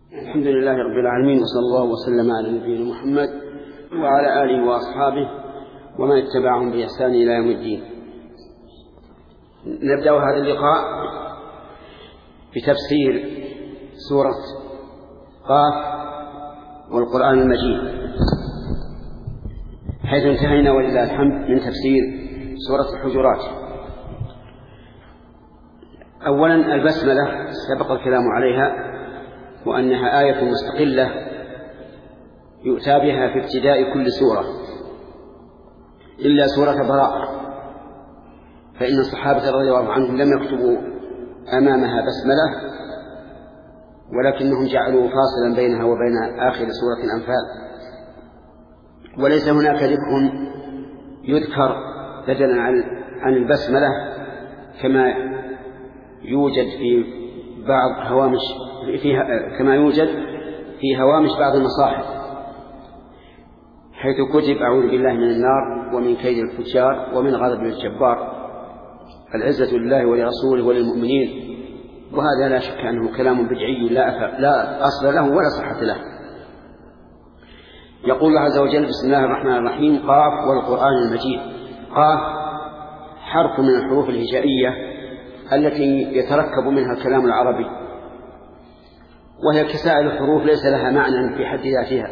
الحمد لله رب العالمين، وصلى الله وسلم على نبينا محمد وعلى آله وأصحابه ومن اتبعهم بإحسان إلى يوم الدين. نبدأ هذا اللقاء بتفسير سورة قاف والقرآن المجيد، حيث انتهينا ولله الحمد من تفسير سورة الحجرات. أولا البسملة سبق الكلام عليها، وأنها آية مستقلة يؤتى بها في ابتداء كل سورة إلا سورة براءة، فإن الصحابة رضي الله عنهم لم يكتبوا أمامها بسملة، ولكنهم جعلوا فاصلا بينها وبين آخر سورة الأنفال. وليس هناك ذكر يذكر بدلا عن البسملة كما يوجد في بعض هوامش كما يوجد في هوامش بعض المصاحف، حيث كتب أعوذ بالله من النار ومن كيد الفجار ومن غضب الجبار، العزة لله ولرسوله وللمؤمنين. وهذا لا شك أنه كلام بدعي لا أصل له ولا صحة له. يقول الله عز وجل: بسم الله الرحمن الرحيم، قاف والقرآن المجيد. قاف حرف من الحروف الهجائية التي يتركب منها الكلام العربي، وهي كسائر الحروف ليس لها معنى في حد ذاتها.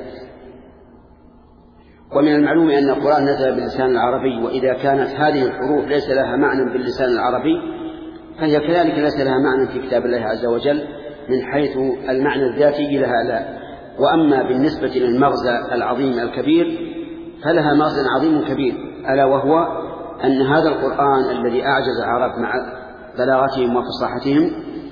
ومن المعلوم أن القرآن نزل باللسان العربي، وإذا كانت هذه الحروف ليس لها معنى باللسان العربي فهي كذلك ليس لها معنى في كتاب الله عز وجل من حيث المعنى الذاتي لها لا. وأما بالنسبة للمغزى العظيم الكبير فلها مغزى عظيم كبير، ألا وهو أن هذا القرآن الذي أعجز العرب مع بلاغتهم وفصاحتهم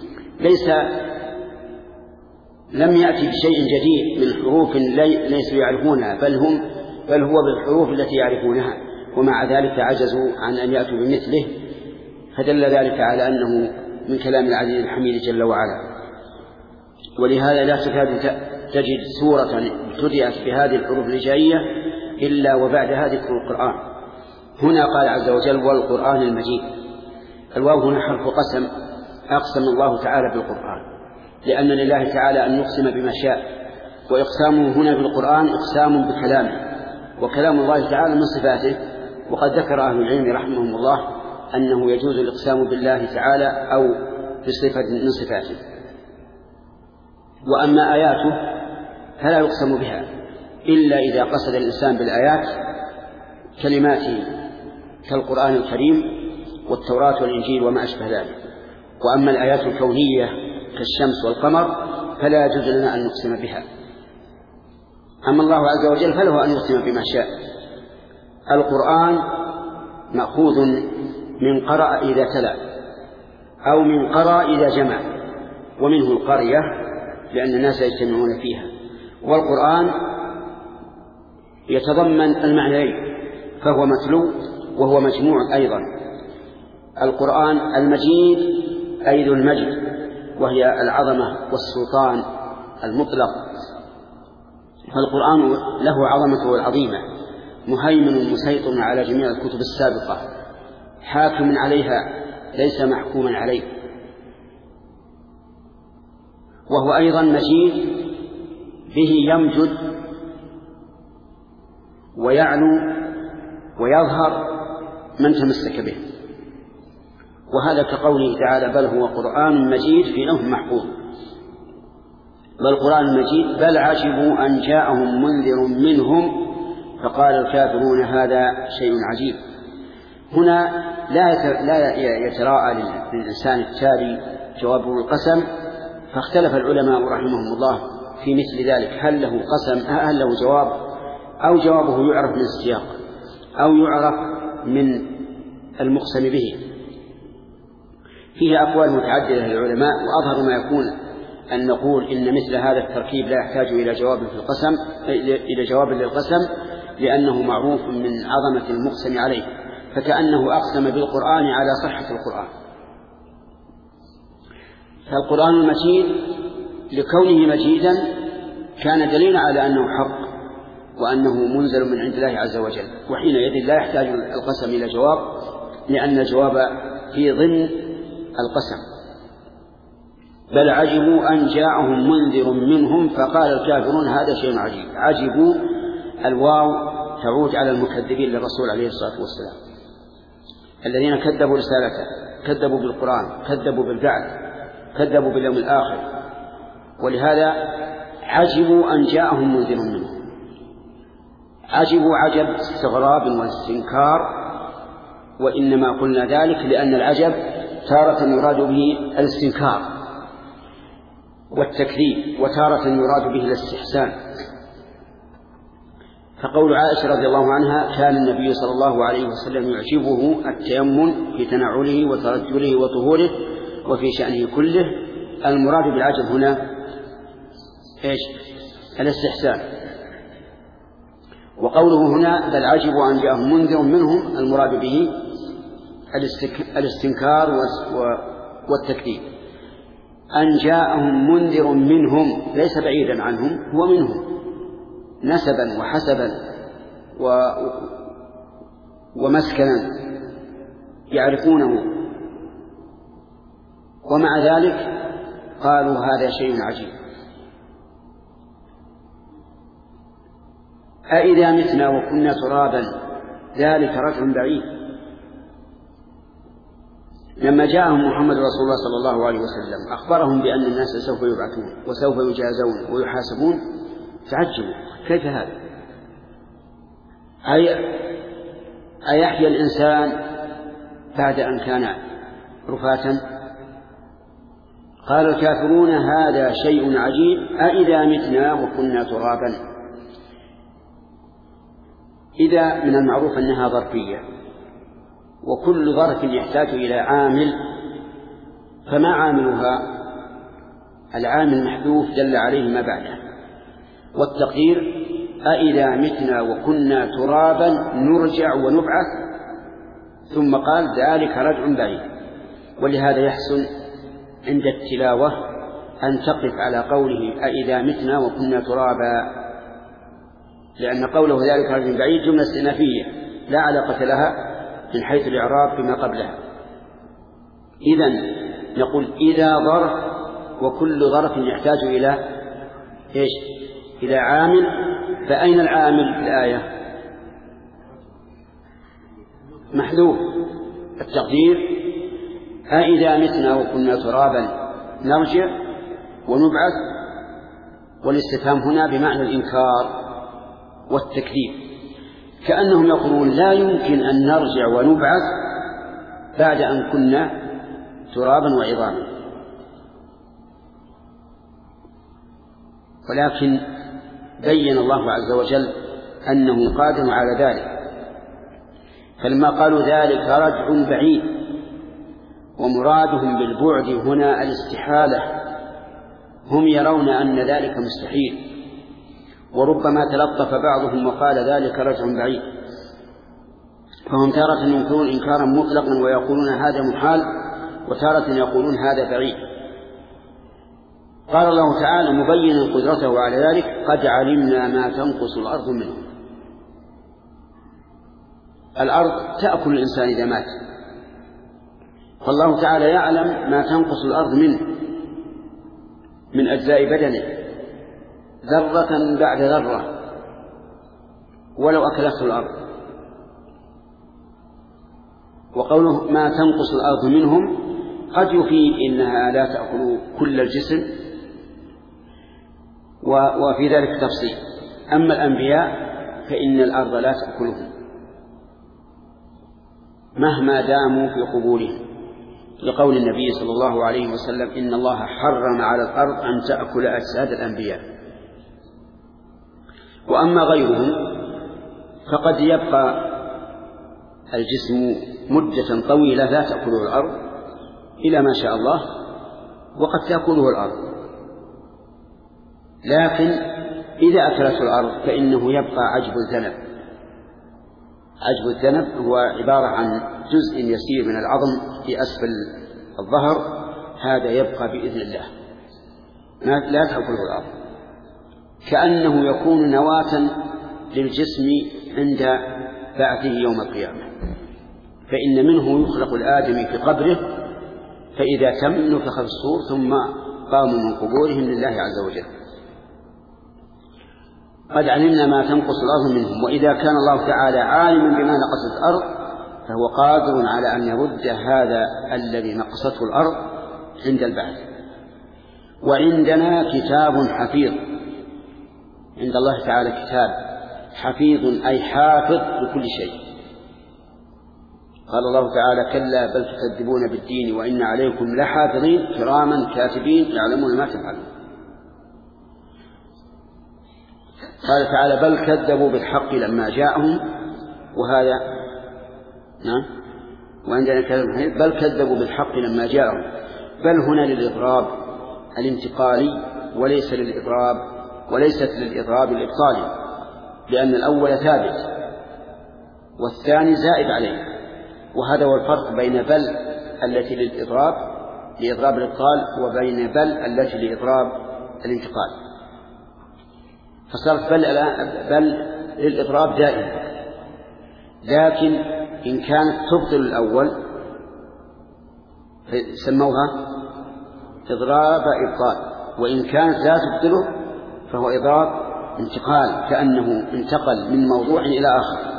لم يأتي بشيء جديد من حروف ليسوا يعرفونها، بل هو بالحروف التي يعرفونها، ومع ذلك عجزوا عن أن يأتوا بمثله، فدل ذلك على أنه من كلام العزيز الحميد جل وعلا. ولهذا لا تكاد تجد سورة ابتدأت بهذه الحروف الهجائية إلا وبعدها ذكر القرآن. هنا قال عز وجل: والقرآن المجيد. الواو هنا حرف قسم، أقسم الله تعالى بالقرآن، لأن لله تعالى أن يقسم بما شاء، وإقسامه هنا بالقرآن إقسام بكلامه، وكلام الله تعالى من صفاته. وقد ذكر أهل العلم رحمهم الله أنه يجوز الإقسام بالله تعالى أو بصفة من صفاته. وأما آياته فلا يقسم بها إلا إذا قصد الإنسان بالآيات كلمات كالقرآن الكريم والتوراة والإنجيل وما أشبه ذلك. وأما الآيات الكونية كالشمس والقمر فلا يجوز لنا أن نقسم بها. أما الله عز وجل فله أن يقسم بما شاء. القرآن مأخوذ من قرأ إذا تلا، أو من قرأ إذا جمع، ومنه القرية لأن الناس يجتمعون فيها. والقرآن يتضمن المعنيين، فهو متلو وهو مجموع أيضا. القرآن المجيد أي ذو المجد، وهي العظمة والسلطان المطلق. فالقرآن له عظمته العظيمة، مهيمن مسيطر على جميع الكتب السابقة، حاكم عليها ليس محكوما عليه. وهو أيضا مجيد به يمجد ويعلو ويظهر من تمسك به. وهذا كقوله تعالى: بل هو قرآن مجيد في لوح محفوظ. بل قرآن مجيد، بل عجبوا أن جاءهم منذر منهم فقال الكافرون هذا شيء عجيب. هنا لا يتراءى للإنسان التالي جواب القسم، فاختلف العلماء رحمهم الله في مثل ذلك، هل له قسم هل له جواب، أو جوابه يعرف من السياق، أو يعرف من المقسم به. فيه أقوال متعددة للعلماء، وأظهر ما يكون أن نقول إن مثل هذا التركيب لا يحتاج إلى جواب للقسم، لأنه معروف من عظمة المقسم عليه، فكأنه أقسم بالقرآن على صحة القرآن. فالقرآن المجيد لكونه مجيدا كان دليلا على أنه حق، وأنه منزل من عند الله عز وجل، وحينئذ لا يحتاج القسم إلى جواب، لأن الجواب في ضمن القسم. بل عجبوا أن جاءهم منذر منهم فقال الكافرون هذا شيء عجيب. عجبوا الواو تعود على المكذبين للرسول عليه الصلاة والسلام الذين كذبوا رسالته، كذبوا بالقرآن، كذبوا بالبعث، كذبوا باليوم الآخر، ولهذا عجبوا أن جاءهم منذر منهم. عجبوا عجب استغراب واستنكار، وإنما قلنا ذلك لأن العجب تارة يراد به الاستنكار والتكذيب، وتارة يراد به الاستحسان. فقول عائشة رضي الله عنها كان النبي صلى الله عليه وسلم يعجبه التيمم في تنعله وترجله وطهوره وفي شأنه كله، المراد بالعجب هنا إيش؟ الاستحسان. وقوله هنا بل عجبوا أن جاءهم منذر منهم المراد به الاستنكار والتكذيب. أن جاءهم منذر منهم ليس بعيدا عنهم، هو منهم نسبا وحسبا ومسكنا يعرفونه، ومع ذلك قالوا هذا شيء عجيب. أإذا متنا وكنا ترابا ذلك رجع بعيد. لما جاءهم محمد رسول الله صلى الله عليه وسلم أخبرهم بأن الناس سوف يبعثون وسوف يجازون ويحاسبون، تعجبوا كيف هذا؟ أيحيى الإنسان بعد أن كان رفاتا؟ قال الكافرون هذا شيء عجيب أإذا متنا وكنا ترابا. إذا من المعروف أنها ظرفية، وكل ظرف يحتاج إلى عامل، فما عاملها؟ العامل محذوف دل عليه ما بعده. والتقدير أإذا متنا وكنا ترابا نرجع ونبعث، ثم قال ذلك رجع بعيد. ولهذا يحسن عند التلاوة أن تقف على قوله أإذا متنا وكنا ترابا، لأن قوله ذلك رجع بعيد جملة استئنافية لا علاقة لها من حيث الإعراب بما قبلها. إذن نقول إذا ظرف، وكل ظرف يحتاج إلى إيش؟ إلى عامل. فأين العامل في الآية؟ محذوف. التقدير أإذا متنا وكنا ترابا نرجع ونبعث، والاستفهام هنا بمعنى الإنكار والتكذيب، كأنهم يقولون لا يمكن أن نرجع ونبعث بعد أن كنا ترابا وعظاما. ولكن بين الله عز وجل أنه قادر على ذلك، فلما قالوا ذلك رجع بعيد، ومرادهم بالبعد هنا الاستحالة، هم يرون أن ذلك مستحيل، وربما تلطف بعضهم وقال ذلك رجع بعيد، فهم تارة ينكرون إنكارا مطلقا ويقولون هذا محال، وتارة يقولون هذا بعيد. قال الله تعالى مبينا قدرته على ذلك قد علمنا ما تنقص الأرض منه. الأرض تأكل الإنسان إذا مات، فالله تعالى يعلم ما تنقص الأرض منه من أجزاء بدنه ذرة بعد ذرة ولو أكلته الأرض. وقوله ما تنقص الأرض منهم قد يفيد إنها لا تأكل كل الجسم، وفي ذلك تفصيل. أما الأنبياء فإن الأرض لا تأكلهم مهما داموا في قبورهم، لقول النبي صلى الله عليه وسلم إن الله حرم على الأرض أن تأكل أجساد الأنبياء. وأما غيرهم فقد يبقى الجسم مدة طويلة لا تأكله الأرض إلى ما شاء الله، وقد تأكله الأرض، لكن إذا أكلته الأرض فإنه يبقى عجب الذنب. عجب الذنب هو عبارة عن جزء يسير من العظم في أسفل الظهر، هذا يبقى بإذن الله لا تأكله الأرض، كأنه يكون نواة للجسم عند بعثه يوم القيامة. فإن منه يخلق الآدمي في قبره، فإذا تم نفخ في الصور ثم قاموا من قبورهم لله عز وجل. قد علمنا ما تنقص الأرض منهم، وإذا كان الله تعالى عالما بما نقصت الأرض فهو قادر على أن يرد هذا الذي نقصته الأرض عند البعث. وعندنا كتاب حفيظ، عند الله تعالى كتاب حفيظ أي حافظ لكل شيء. قال الله تعالى: كلا بل تكذبون بالدين وإن عليكم لحافظين كراما كاتبين يعلمون ما تفعلون. قال تعالى: بل كذبوا بالحق لما جاءهم، وهذا نعم. وعندنا كلام بل كذبوا بالحق لما جاءهم، بل هنا للإضراب الانتقالي وليست للإضراب الإبطالي، لأن الأول ثابت والثاني زائد عليه، وهذا هو الفرق بين بل التي لإضراب الإبطال وبين بل التي لإضراب الانتقال. فصارت بل للإضراب دائما، لكن إن كانت تبطل الأول سموها إضراب إبطال، وإن كانت لا تبطله فهو إضراب انتقال، كأنه انتقل من موضوع إلى آخر.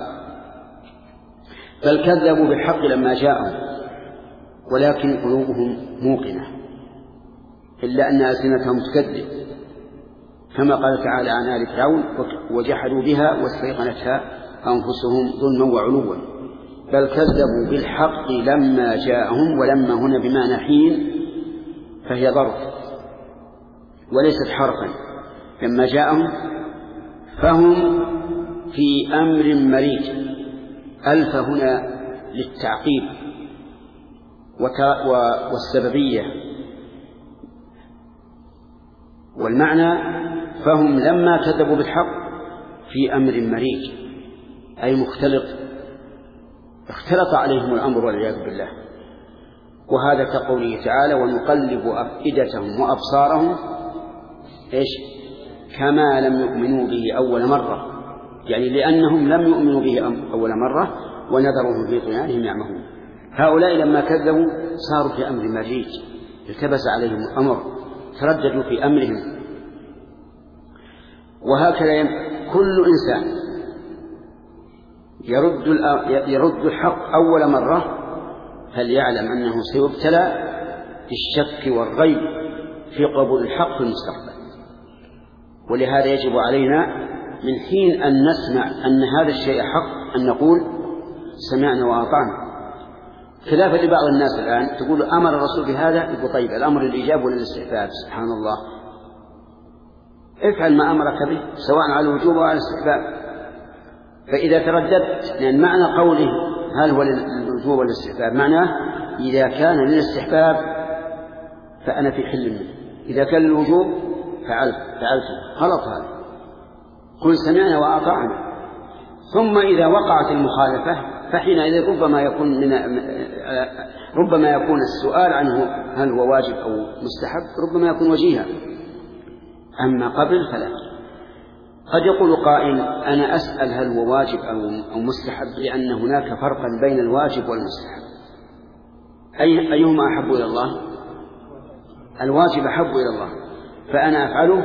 بل كذبوا بالحق لما جاءهم ولكن قلوبهم موقنة، إلا أن ألسنتهم تكذب، كما قال تعالى عن آل فرعون: وجحدوا بها واستيقنتها أنفسهم ظلما وعلوا. بل كذبوا بالحق لما جاءهم، ولما هنا بمعنى حين، فهي ظرف وليست حرفا. لما جاءهم فهم في أمر مريج، ألف هنا للتعقيب والسببية، والمعنى فهم لما كذبوا بالحق في أمر مريج، أي مختلط، اختلط عليهم الأمر والعياذ بالله. وهذا كقوله تعالى: ونقلب أفئدتهم وأبصارهم كما لم يؤمنوا به أول مرة، يعني لأنهم لم يؤمنوا به أول مرة ونذرهم في طغيانهم يعمهون. هؤلاء لما كذبوا صاروا في أمر مريج، التبس عليهم الأمر، ترددوا في أمرهم. وهكذا كل إنسان يرد الحق أول مرة فليعلم أنه سيبتلى بالشك والريب في قبول الحق في المستقبل. ولهذا يجب علينا من حين أن نسمع أن هذا الشيء حق أن نقول سمعنا وأطعنا، خلافا لبعض الناس الآن تقول أمر الرسول بهذا، يقول طيب الأمر الإيجاب ولا الاستحباب؟ سبحان الله، افعل ما أمرك به سواء على الوجوب أو على الاستحباب. فإذا ترددت، لأن معنى قوله هل هو للوجوب ولا الاستحباب معناه إذا كان للاستحباب فأنا في حل منه، إذا كان للوجوب فعلت غلط هذا. قل سمعنا وأطعنا. ثم إذا وقعت المخالفة فحينئذ ربما يكون السؤال عنه هل هو واجب أو مستحب ربما يكون وجيها، أما قبل فلا. قد يقول قائل أنا أسأل هل هو واجب أو مستحب لأن هناك فرقا بين الواجب والمستحب، أيهما أحب إلى الله؟ الواجب أحب إلى الله، فأنا أفعله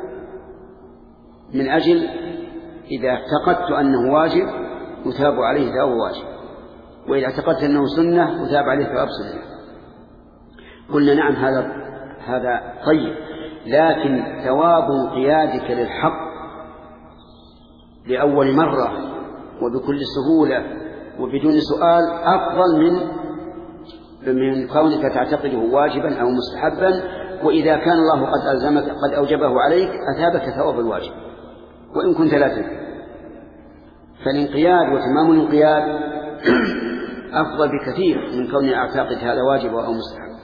من أجل إذا اعتقدت أنه واجب يثاب عليه ثواب واجب، وإذا اعتقدت أنه سنة يثاب عليه ثواب سنة. قلنا نعم هذا طيب، لكن ثواب انقيادك للحق لأول مرة وبكل سهولة وبدون سؤال أفضل من كونك تعتقده واجبا أو مستحبا، وإذا كان الله قد ألزمك قد أوجبه عليك أثابك ثواب الواجب وإن كنت لا تدري. فالانقياد وتمام الانقياد أفضل بكثير من كوني أعتقد هذا واجب أو مستحب.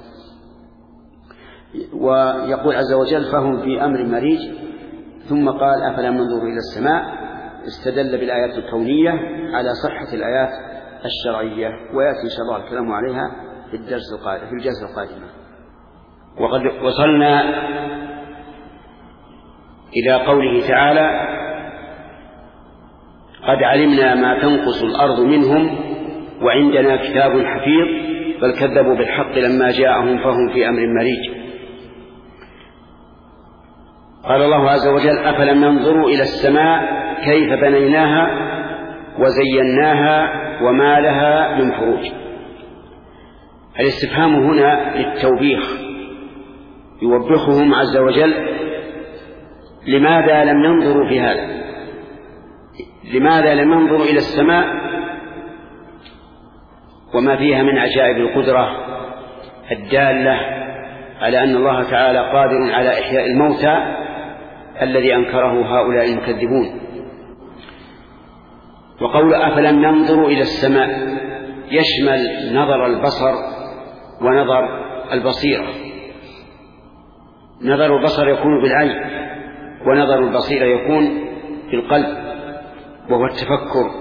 ويقول عز وجل فهم في أمر مريج، ثم قال أفلا منظر إلى السماء، استدل بالآيات الكونية على صحة الآيات الشرعية، ويأتي إن شاء الله الكلام عليها في الجلسة القادمة. وقد وصلنا إلى قوله تعالى قد علمنا ما تنقص الأرض منهم وعندنا كتاب حفيظ، بل كذبوا بالحق لما جاءهم فهم في أمر مريج. قال الله عز وجل: أفلم ينظروا إلى السماء كيف بنيناها وزيناها وما لها من فروج. الاستفهام هنا للتوبيخ، يوبخهم عز وجل لماذا لم ينظروا في هذا، لماذا لم ينظروا إلى السماء وما فيها من عجائب القدرة الدالة على أن الله تعالى قادر على إحياء الموتى الذي أنكره هؤلاء المكذبون. وقول أفلم ينظروا إلى السماء يشمل نظر البصر ونظر البصيرة. نظر البصر يكون بالعين، ونظر البصيرة يكون بالقلب، وهو التفكر.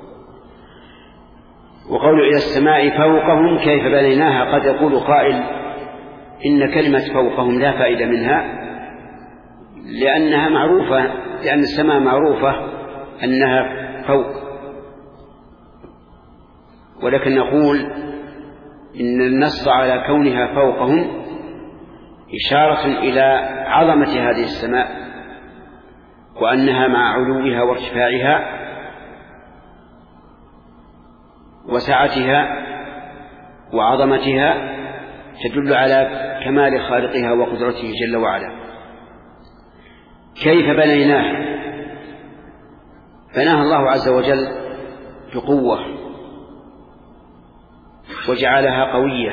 وقول إلى السماء فوقهم كيف بنيناها، قد يقول قائل إن كلمة فوقهم لا فائدة منها لأنها معروفة، لأن السماء معروفة أنها فوق، ولكن نقول إن النص على كونها فوقهم إشارة إلى عظمة هذه السماء، وأنها مع علوها وارتفاعها وسعتها وعظمتها تدل على كمال خالقها وقدرته جل وعلا. كيف بنيناها؟ بناها الله عز وجل بقوة وجعلها قوية،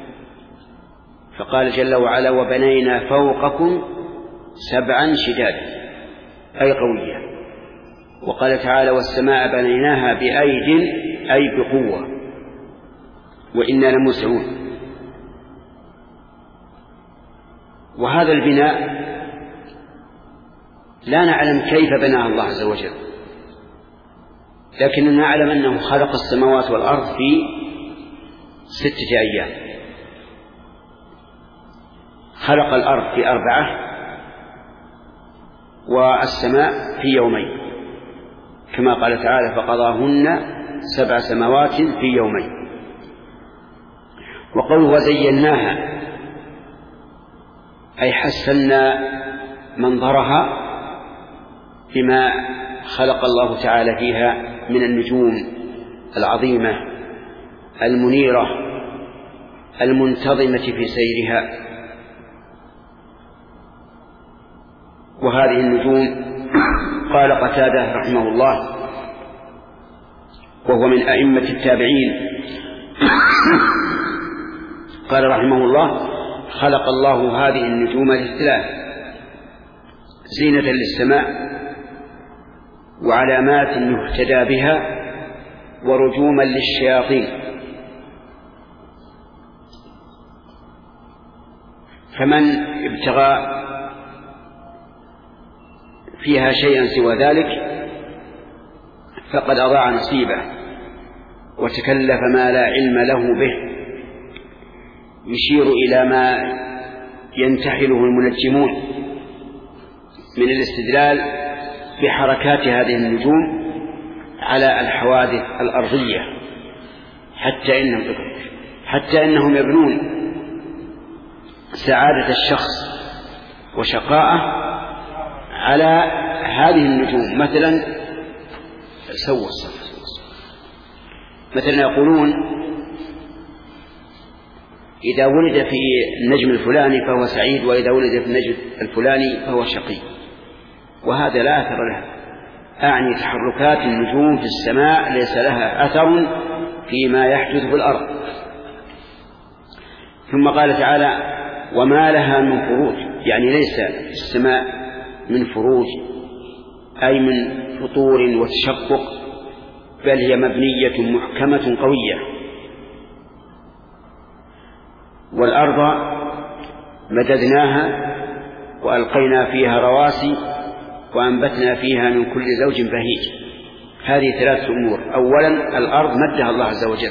فقال جل وعلا: وبنينا فوقكم 7 شدادا، أي قوية. وقال تعالى: والسماء بنيناها بأيد، أي بقوة، وإنا لموسعون. وهذا البناء لا نعلم كيف بناه الله عز وجل، لكننا نعلم أنه خلق السماوات والأرض في 6 أيام. خلق الأرض في 4 والسماء في 2 يومين، كما قال تعالى: فقضاهن 7 سماوات في 2 يومين. وقوله وزيناها أي حسنا منظرها بما خلق الله تعالى فيها من النجوم العظيمة المنيرة المنتظمة في سيرها. وهذه النجوم قال قتادة رحمه الله وهو من أئمة التابعين قال رحمه الله: خلق الله هذه النجوم ل3: زينة للسماء، وعلامات يهتدى بها، ورجوما للشياطين. فمن ابتغى فيها شيئا سوى ذلك فقد أضاع نصيبه وتكلف ما لا علم له به. يشير إلى ما ينتحله المنجمون من الاستدلال بحركات هذه النجوم على الحوادث الأرضية، حتى إنهم يبنون سعادة الشخص وشقاءه على هذه النجوم. مثلا يقولون: إذا ولد في النجم الفلاني فهو سعيد، وإذا ولد في النجم الفلاني فهو شقي. وهذا لا أثر له، أعني تحركات النجوم في السماء ليس لها أثر فيما يحدث في الأرض. ثم قال تعالى: وما لها من فروج، يعني ليس السماء من فروج أي من فطور وتشقق، بل هي مبنية محكمة قوية. والأرض مددناها وألقينا فيها رواسي وأنبتنا فيها من كل زوج بهيج. هذه 3 أمور. أولا، الأرض مدها الله عز وجل،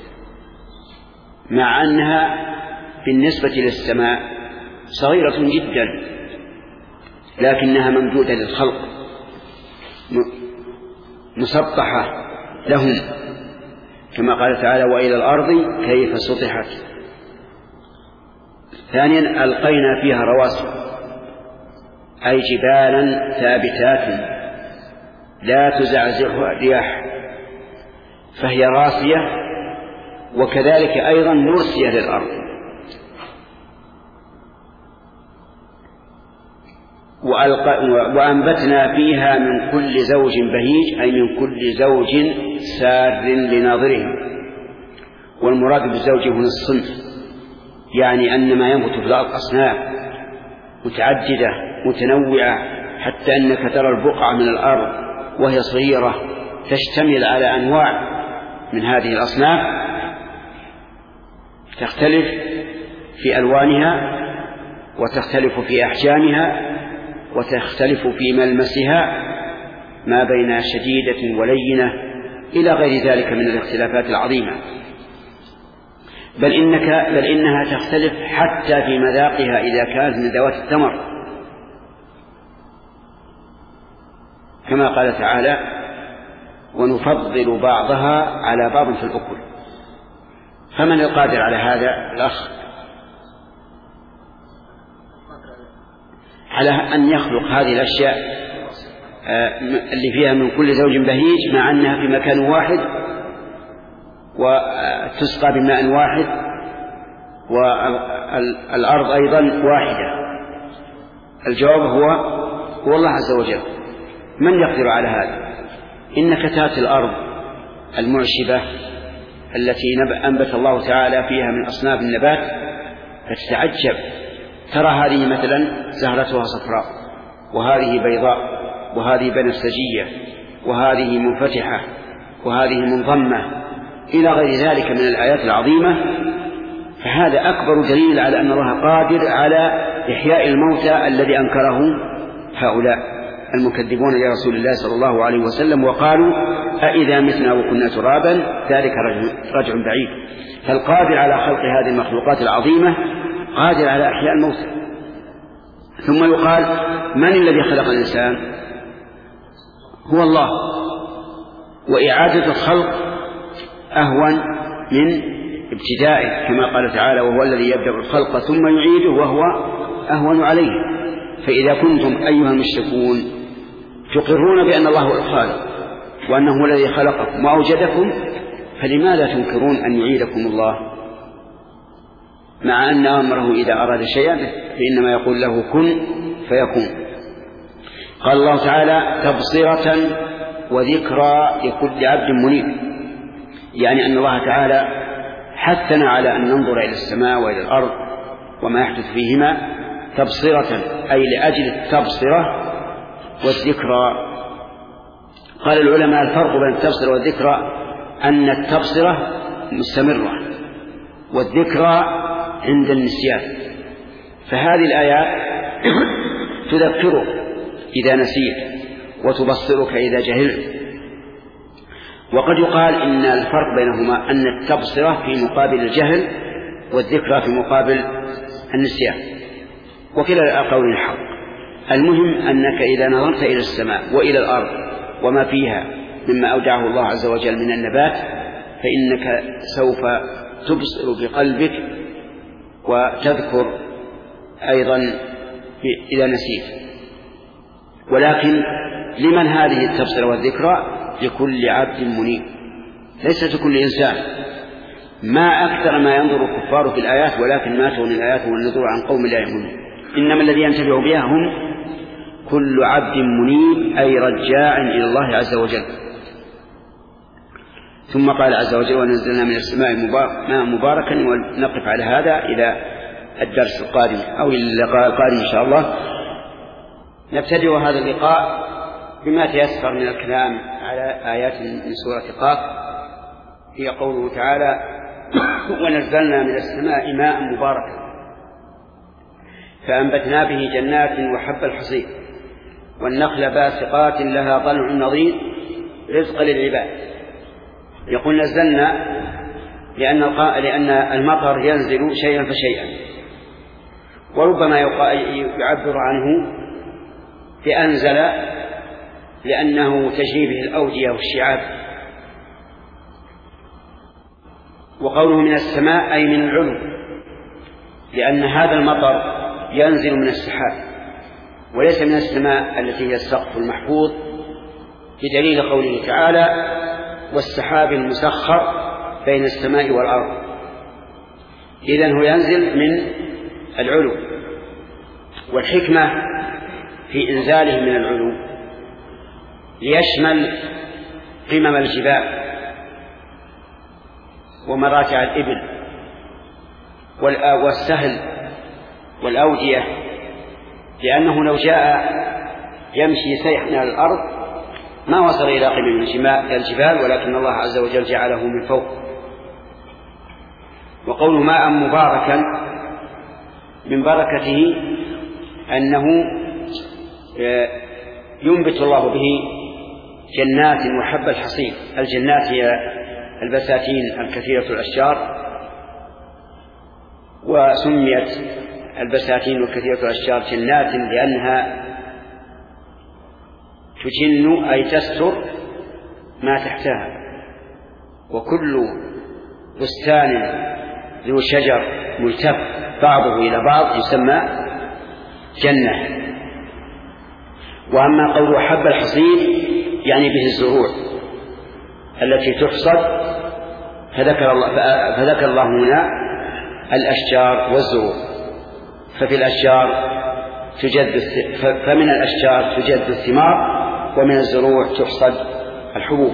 مع أنها بالنسبة للسماء صغيرة جدا، لكنها ممدودة للخلق مسطحة لهم، كما قال تعالى: وإلى الأرض كيف سطحت. ثانيا، ألقينا فيها رواسي، أي جبالا ثابتات لا تزعزعها الرياح، فهي راسية وكذلك أيضا مرسية للأرض. وأنبتنا فيها من كل زوج بهيج، أي من كل زوج سار لناظره. والمراد بالزوج هنا الصنف، يعني أن ما ينبت في الأرض أصناف متعددة متنوعة، حتى أنك ترى البقعة من الأرض وهي صغيرة تشتمل على أنواع من هذه الأصناف تختلف في ألوانها وتختلف في أحجامها وتختلف في ملمسها ما بين شديدة ولينة إلى غير ذلك من الاختلافات العظيمة. بل إنها تختلف حتى في مذاقها إذا كانت من ذوات الثمر، كما قال تعالى: ونفضل بعضها على بعض في الأكل. فمن القادر على هذا؟ الأخ على أن يخلق هذه الأشياء اللي فيها من كل زوج بهيج، مع أنها في مكان واحد وتسقى بماء واحد والأرض أيضا واحدة. الجواب هو الله عز وجل. من يقدر على هذا؟ إنك تأتي الأرض المعشبة التي أنبت الله تعالى فيها من أصناف النبات فتتعجب، ترى هذه مثلا زهرتها صفراء، وهذه بيضاء، وهذه بنفسجية، وهذه منفتحة، وهذه منضمة، إلى غير ذلك من الآيات العظيمة. فهذا أكبر دليل على أن الله قادر على إحياء الموتى الذي أنكره هؤلاء المكذبون لرسول الله صلى الله عليه وسلم، وقالوا: أإذا متنا وكنا ترابا ذلك رجع بعيد. فالقادر على خلق هذه المخلوقات العظيمة قادر على إحياء الموتى. ثم يقال: من الذي خلق الإنسان؟ هو الله. وإعادة الخلق أهون من ابتدائه، كما قال تعالى: وهو الذي يبدأ الخلق ثم يعيده وهو أهون عليه. فإذا كنتم أيها المشركون تقرون بأن الله هو الخالق وأنه الذي خلقكم وأوجدكم، فلماذا تنكرون أن يعيدكم الله، مع أن أمره إذا أراد شيئا فإنما يقول له كن فيكون. قال الله تعالى: تبصرة وذكرى لكل عبد منيب، يعني أن الله تعالى حثنا على أن ننظر إلى السماء وإلى الأرض وما يحدث فيهما تبصرة، أي لأجل التبصرة والذكرى. قال العلماء: الفرق بين التبصرة والذكرى أن التبصرة مستمرة والذكرى عند النسيان. فهذه الآيات تذكرك إذا نسيت وتبصرك إذا جهلت. وقد يقال إن الفرق بينهما أن التبصرة في مقابل الجهل والذكرى في مقابل النسيان، وكلا القول الحق. المهم أنك إذا نظرت إلى السماء وإلى الأرض وما فيها مما أودعه الله عز وجل من النبات فإنك سوف تبصر بقلبك وتذكر أيضا إذا نسيت. ولكن لمن هذه التبصرة والذكرى؟ لكل عبد منيب، ليس لكل إنسان. ما أكثر ما ينظر الكفار في الآيات، ولكن ما تغني الآيات والنذور عن قوم لا يؤمنون. إنما الذي ينتفع بها هم كل عبد منيب، أي رجاع إلى الله عز وجل. ثم قال عز وجل: ونزلنا من السماء ماء مباركا. ونقف على هذا إلى الدرس القادم أو إلى اللقاء القادم إن شاء الله. نبتدئ هذا اللقاء بما تيسر من الكلام على آيات من سورة قاف. هي قوله تعالى: ونزلنا من السماء ماء مباركا فأنبتنا به جنات وحب الحصيد والنخل باسقات لها طلع نضيد رزقا للعباد. يقول نزلنا لأن المطر ينزل شيئا فشيئا، وربما يعبر عنه بأنزل لأنه تجري به الأودية والشعاب. وقوله من السماء أي من العلو، لأن هذا المطر ينزل من السحاب وليس من السماء التي هي السقف المحفوظ، بدليل قوله تعالى: والسحاب المسخر بين السماء والأرض. إذن هو ينزل من العلو، والحكمة في إنزاله من العلو ليشمل قمم الجبال ومراكع الإبل والسهل والأودية، لأنه لو جاء يمشي سيحا على الأرض ما وصل إلى قمم الجبال، ولكن الله عز وجل جعله من فوق. وقوله ماء مباركا من بركته أنه ينبت الله به جنات وحب الحصيد. الجنات هي البساتين الكثيرة الأشجار، وسميت البساتين الكثيرة الأشجار جنات لأنها تجن أي تستر ما تحتها، وكل بستان ذو شجر ملتف بعضه إلى بعض يسمى جنة. وأما قوله حب الحصيد يعني به الزروع التي تحصد، فذكر الله هنا الأشجار والزروع. ففي الأشجار فمن الأشجار تجد الثمار، ومن الزروع تحصد الحبوب.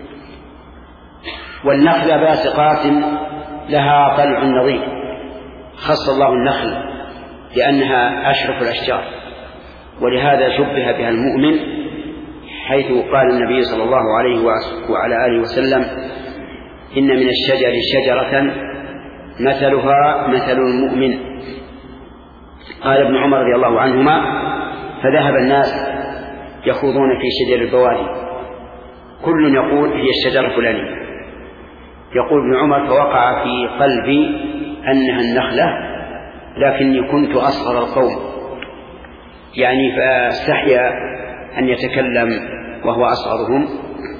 والنخل باسقات لها طلع نضيد، خص الله النخل لأنها أشرف الأشجار، ولهذا شبه بها المؤمن، حيث قال النبي صلى الله عليه وعلى آله وسلم: إن من الشجر شجرة مثلها مثل المؤمن. قال ابن عمر رضي الله عنهما: فذهب الناس يخوضون في شجر البوادي، كل يقول هي الشجرة الفلانية. يقول ابن عمر: فوقع في قلبي أنها النخلة، لكني كنت أصغر القوم، يعني فاستحيا أن يتكلم وهو أصغرهم،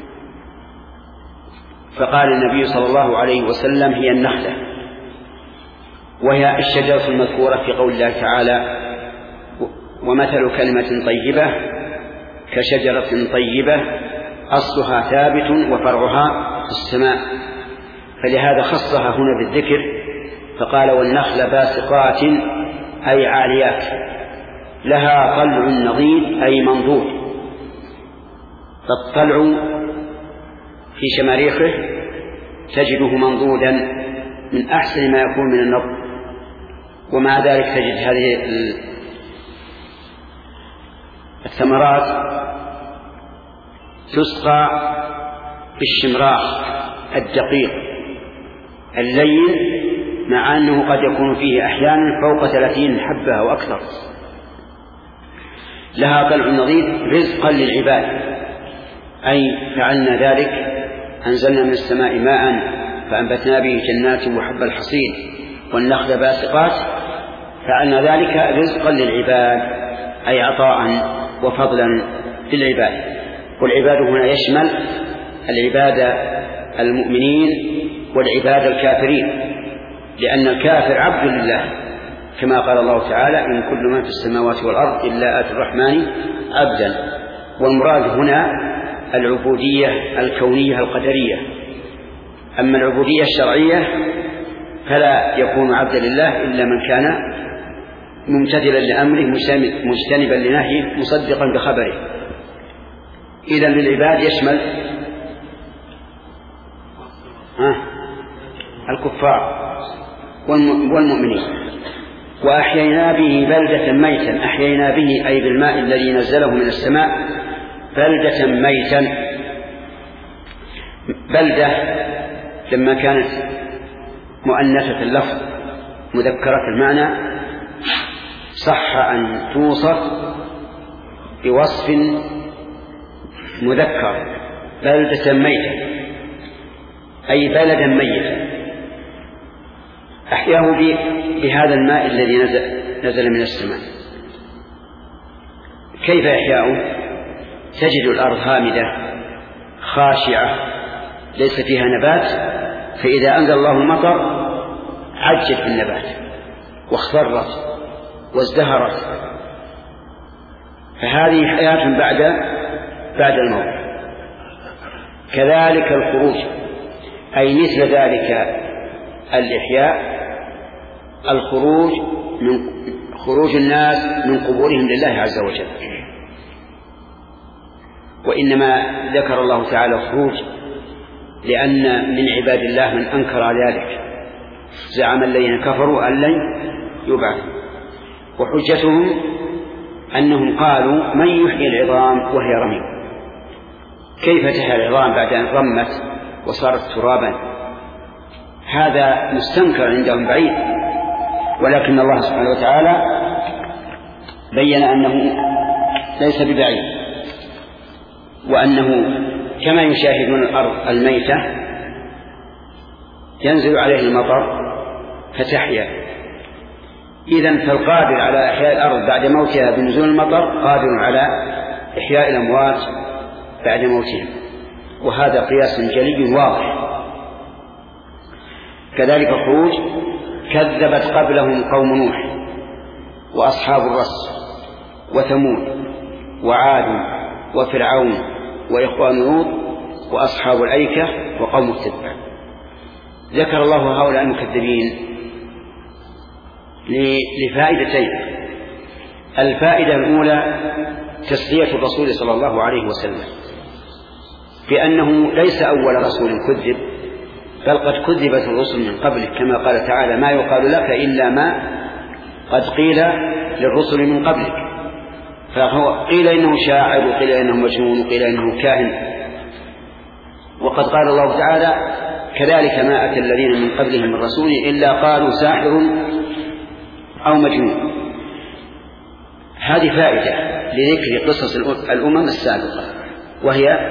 فقال النبي صلى الله عليه وسلم: هي النخلة. وهي الشجرة المذكورة في قول الله تعالى: ومثل كلمة طيبة كشجرة طيبة أصلها ثابت وفرعها في السماء. فلهذا خصها هنا بالذكر، فقال: والنخل باسقات أي عاليات، لها طلع نضيد أي منضود. فالطلع في شماريخه تجده منضودا من أحسن ما يكون من النضد، ومع ذلك تجد هذه الثمرات تسقى بالشمراخ الدقيق اللين، مع أنه قد يكون فيه أحيانا فوق 30 حبة أو أكثر. لها طلع نضيد رزقا للعباد، أي فعلنا ذلك، أنزلنا من السماء ماء فأنبتنا به جنات وحب الحصيد والنخل باسقات، فعلنا ذلك رزقا للعباد أي عطاء وفضلا للعباد. والعباد هنا يشمل العباد المؤمنين والعباد الكافرين، لأن الكافر عبد لله، كما قال الله تعالى: إن كل من في السماوات والأرض إلا آتي الرحمن عبدا. والمراد هنا العبودية الكونية القدرية. أما العبودية الشرعية فلا يكون عبدا لله إلا من كان ممتثلا لأمره مجتنبا لنهيه مصدقا بخبره. إذن للعباد يشمل الكفار والمؤمنين. وأحيينا به بلدة ميتا، أحيينا به أي بالماء الذي نزله من السماء بلدة ميتا. بلدة لما كانت مؤنثة اللفظ مذكرة المعنى صح أن توصف بوصف مذكر: بلدة ميتا أي بلدا ميتا. أحياه بهذا الماء الذي نزل من السماء. كيف إحياؤه؟ تجد الأرض هامدة خاشعة ليس فيها نبات، فإذا أنزل الله المطر عجت بالنبات واخضرت وازدهرت. فهذه حياة بعد الموت. كذلك الخروج، أي مثل ذلك الإحياء، الخروج من خروج الناس من قبورهم لله عز وجل. وإنما ذكر الله تعالى الخروج لأن من عباد الله من أنكر ذلك، زعم الذين كفروا أن لن يبعثوا. وحجتهم أنهم قالوا من يحيي العظام وهي رميم؟ كيف تحيا العظام بعد أن رمت وصارت ترابا؟ هذا مستنكر عندهم بعيد، ولكن الله سبحانه وتعالى بين أنه ليس ببعيد، وأنه كما يشاهدون الأرض الميتة ينزل عليه المطر فتحيا، إذن فالقادر على إحياء الأرض بعد موتها بنزول المطر قادر على إحياء الأموات بعد موتهم، وهذا قياس جلي واضح. كذلك الخروج كذبت قبلهم قوم نوح وأصحاب الرس وثمود وعاد وفرعون وإخوان لوط وأصحاب الأيكة وقوم التبع. ذكر الله هؤلاء المكذبين لفائدتين. الفائدة الأولى تسلية الرسول صلى الله عليه وسلم بأنه ليس أول رسول كذب، بل قد كذبت الرسل من قبلك، كما قال تعالى ما يقال لك إلا ما قد قيل للرسل من قبلك. فهو قيل إنه شاعر، وقيل إنه مجنون، وقيل إنه كاهن. وقد قال الله تعالى كذلك ما أتى الذين من قبلهم من رسول إلا قالوا ساحر أو مجنون. هذه فائدة لذكر قصص الأمم السابقة، وهي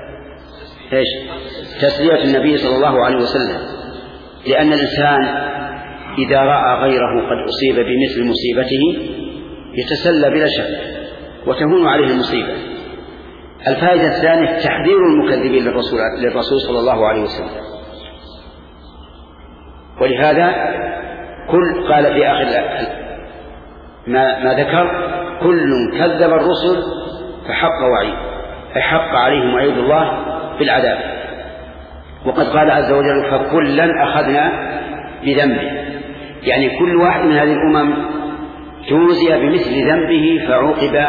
تسلية النبي صلى الله عليه وسلم، لأن الإنسان إذا رأى غيره قد أصيب بمثل مصيبته يتسلى بلا شك وتهون عليه المصيبة. الفائدة الثانية تحذير المكذبين للرسول صلى الله عليه وسلم. ولهذا قال في آخر ما ذكر كل كذب الرسل فحق وعيد، أي حق عليهم وعيد الله بالعذاب. وقد قال عز وجل فكلا أخذنا بذنبه، يعني كل واحد من هذه الأمم جوزي بمثل ذنبه فعوقب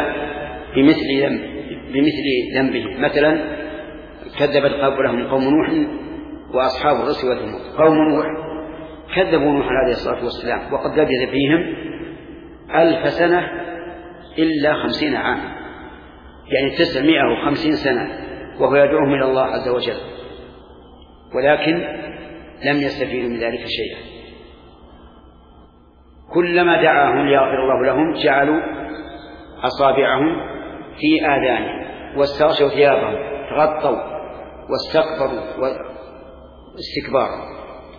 بمثل ذنبه. مثلا كذبت قبلهم قوم نوح وأصحاب الرس وثمود. قوم نوح كذبوا نوح عليه الصلاة والسلام وقد لبث فيهم 1000 سنة إلا 50 عام، يعني 950 سنة وهو يدعوهم إلى الله عز وجل، ولكن لم يستفيدوا من ذلك شيئا. كلما دعاهم ليغفر الله لهم جعلوا أصابعهم في آذانهم واستغشوا ثيابهم تغطوا واستكبروا استكبارا،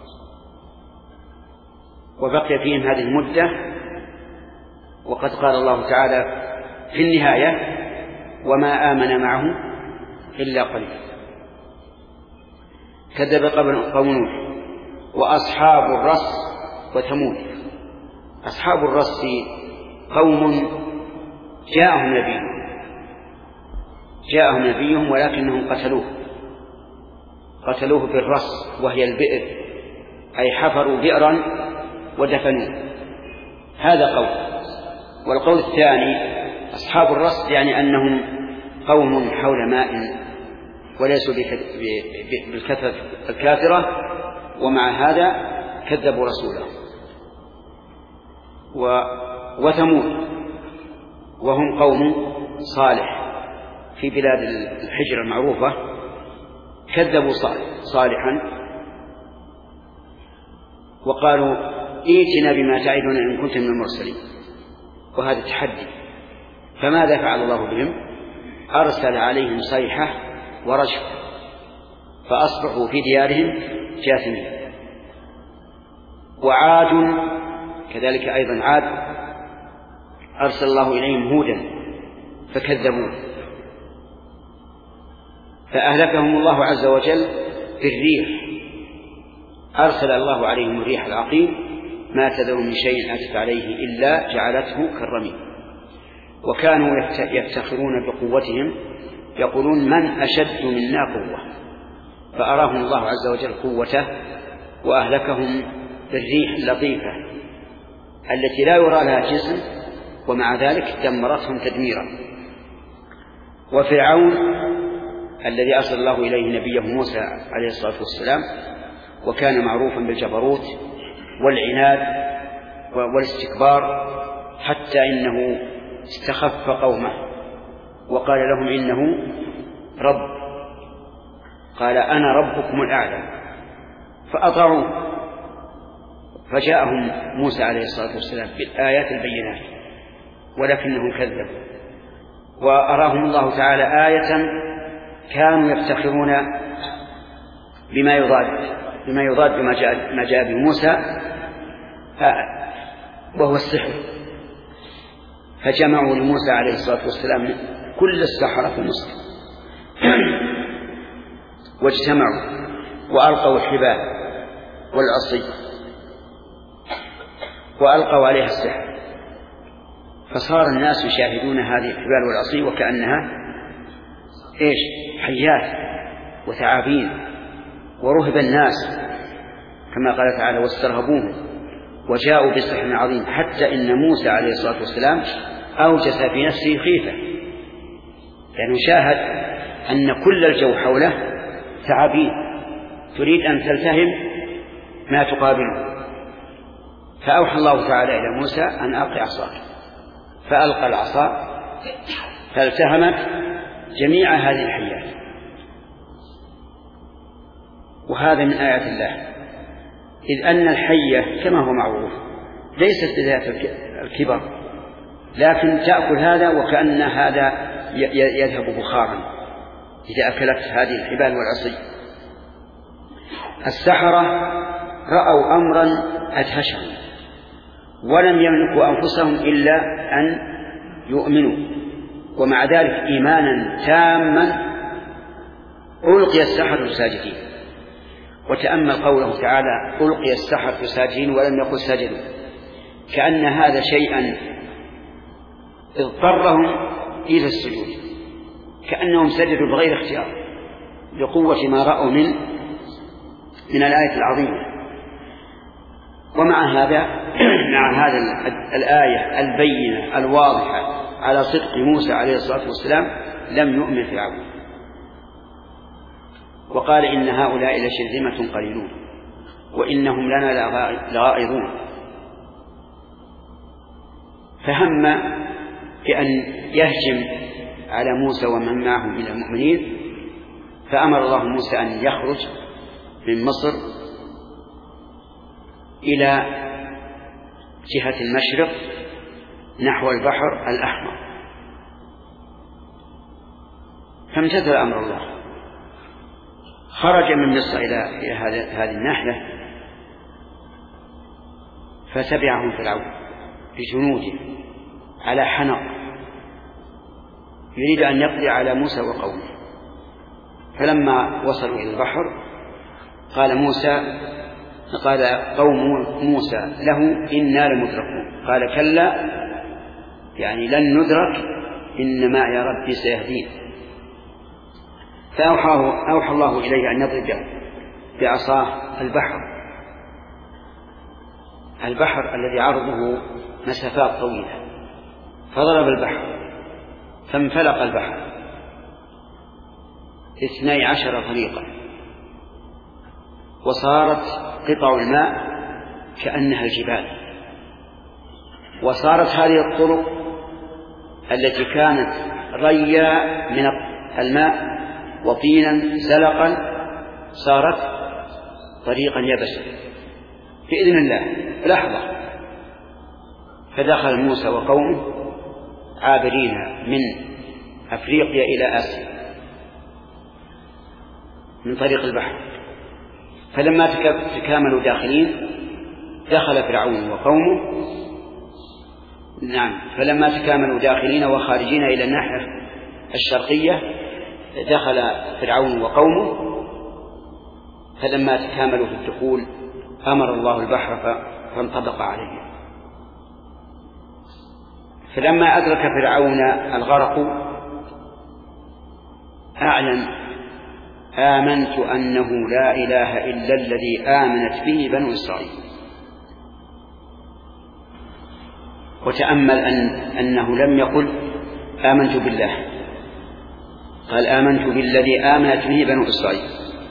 وبقي فيهم هذه المدة. وقد قال الله تعالى في النهاية وما آمن معه إلا قليل. كذب قوم نوح وأصحاب الرس وثمود. أصحاب الرس قوم جاءهم نبيهم ولكنهم قتلوه بالرس وهي البئر، أي حفروا بئرا ودفنوه. هذا قول. والقول الثاني أصحاب الرس يعني أنهم قوم حول ماء وليسوا بالكثرة الكاثرة، ومع هذا كذبوا رسوله. وثمود وهم قوم صالح في بلاد الحجر المعروفة، كذبوا صالحا وقالوا ائتنا بما تعدنا إن كنت من المرسلين، وهذا تحدي. فماذا فعل الله بهم؟ أرسل عليهم صيحة ورجف فأصبحوا في ديارهم جاثمين. وعاد كذلك أيضا عاد أرسل الله إليهم هودا فكذبوه فأهلكهم الله عز وجل بالريح. أرسل الله عليهم الريح العقيم ما تذر من شيء أتت عليه إلا جعلته كالرميم. وكانوا يفتخرون بقوتهم، يقولون من أشد منا قوة، فأراهم الله عز وجل قوته وأهلكهم بالريح اللطيفة التي لا يرى لها جسم، ومع ذلك دمرتهم تدميرا. وفرعون الذي أرسل الله إليه نبيه موسى عليه الصلاة والسلام، وكان معروفا بالجبروت والعناد والاستكبار، حتى إنه استخف قومه وقال لهم إنه رب، قال أنا ربكم الأعلى، فأطاعوه. فجاءهم موسى عليه الصلاة والسلام بالآيات البينات ولكنهم كذبوا، وأراهم الله تعالى آية كانوا يفتخرون بما يضاد بما جاء بموسى وهو السحر. فجمعوا لموسى عليه الصلاة والسلام كل السحرة في مصر واجتمعوا وألقوا الحبال والعصي وألقوا عليها السحر، فصار الناس يشاهدون هذه الحبال والعصي وكأنها حيات وثعابين، ورهب الناس كما قال تعالى واسترهبوهم وجاءوا بسحر عظيم، حتى إن موسى عليه الصلاة والسلام أوجس في نفسه خيفة، لأنه شاهد أن كل الجو حوله ثعابين تريد أن تلتهم ما تقابله. فأوحى الله تعالى إلى موسى أن ألقي عصاك، فألقى العصا فالتهمت جميع هذه الحيات. وهذا من آيات الله، إذ أن الحية كما هو معروف ليست بذات الكبر، لكن تأكل هذا وكأن هذا يذهب بخارا إذا أكلت هذه الحبال والعصي. السحرة رأوا أمرا أدهشهم ولم يملكوا أنفسهم إلا أن يؤمنوا، ومع ذلك إيمانا تاما ألقي السحرة ساجدين. وتأمل قوله تعالى ألقي السحرة ساجدين ولم يقل سجدوا، كأن هذا شيئا اضطرهم إلى السجود، كأنهم سجدوا بغير اختيار لقوة ما رأوا من الآية العظيمة. ومع هذا مع هذا الآية البينة الواضحة على صدق موسى عليه الصلاة والسلام لم يؤمن فرعون، وقال إن هؤلاء لشرذمة قليلون وإنهم لنا لغائظون. فهم بأن يهجم على موسى ومن معه من المؤمنين، فأمر الله موسى أن يخرج من مصر إلى جهة المشرق نحو البحر الأحمر، فامتثل أمر الله، خرج من مصر إلى هذه الناحية، فتبعهم فرعون بجنوده على حنق يريد أن يقضي على موسى وقومه. فلما وصلوا إلى البحر قال قوم موسى له إنا لمدركون، قال كلا يعني لن ندرك إن معي ربي سيهدين. فأوحى الله إليه أن يضرب بعصاه البحر الذي عرضه مسافات طويلة، فضرب البحر فانفلق البحر 12 طريقا، وصارت قطع الماء كأنها الجبال، وصارت هذه الطرق التي كانت ريا من الماء وطينا زلقا صارت طريقا يبسا بإذن الله لحظة. فدخل موسى وقومه عابرين من أفريقيا إلى آسيا من طريق البحر. فلما تكاملوا داخلين دخل فرعون وقومه فلما تكاملوا داخلين وخارجين إلى الناحية الشرقية دخل فرعون وقومه. فلما تكاملوا في الدخول أمر الله البحر فانطبق عليه، فلما أدرك فرعون الغرق أعلن: آمنت أنه لا إله إلا الذي آمنت به بنو إسرائيل. وتأمل أنه لم يقل آمنت بالله، قال آمنت بالذي آمنت به بنو إسرائيل.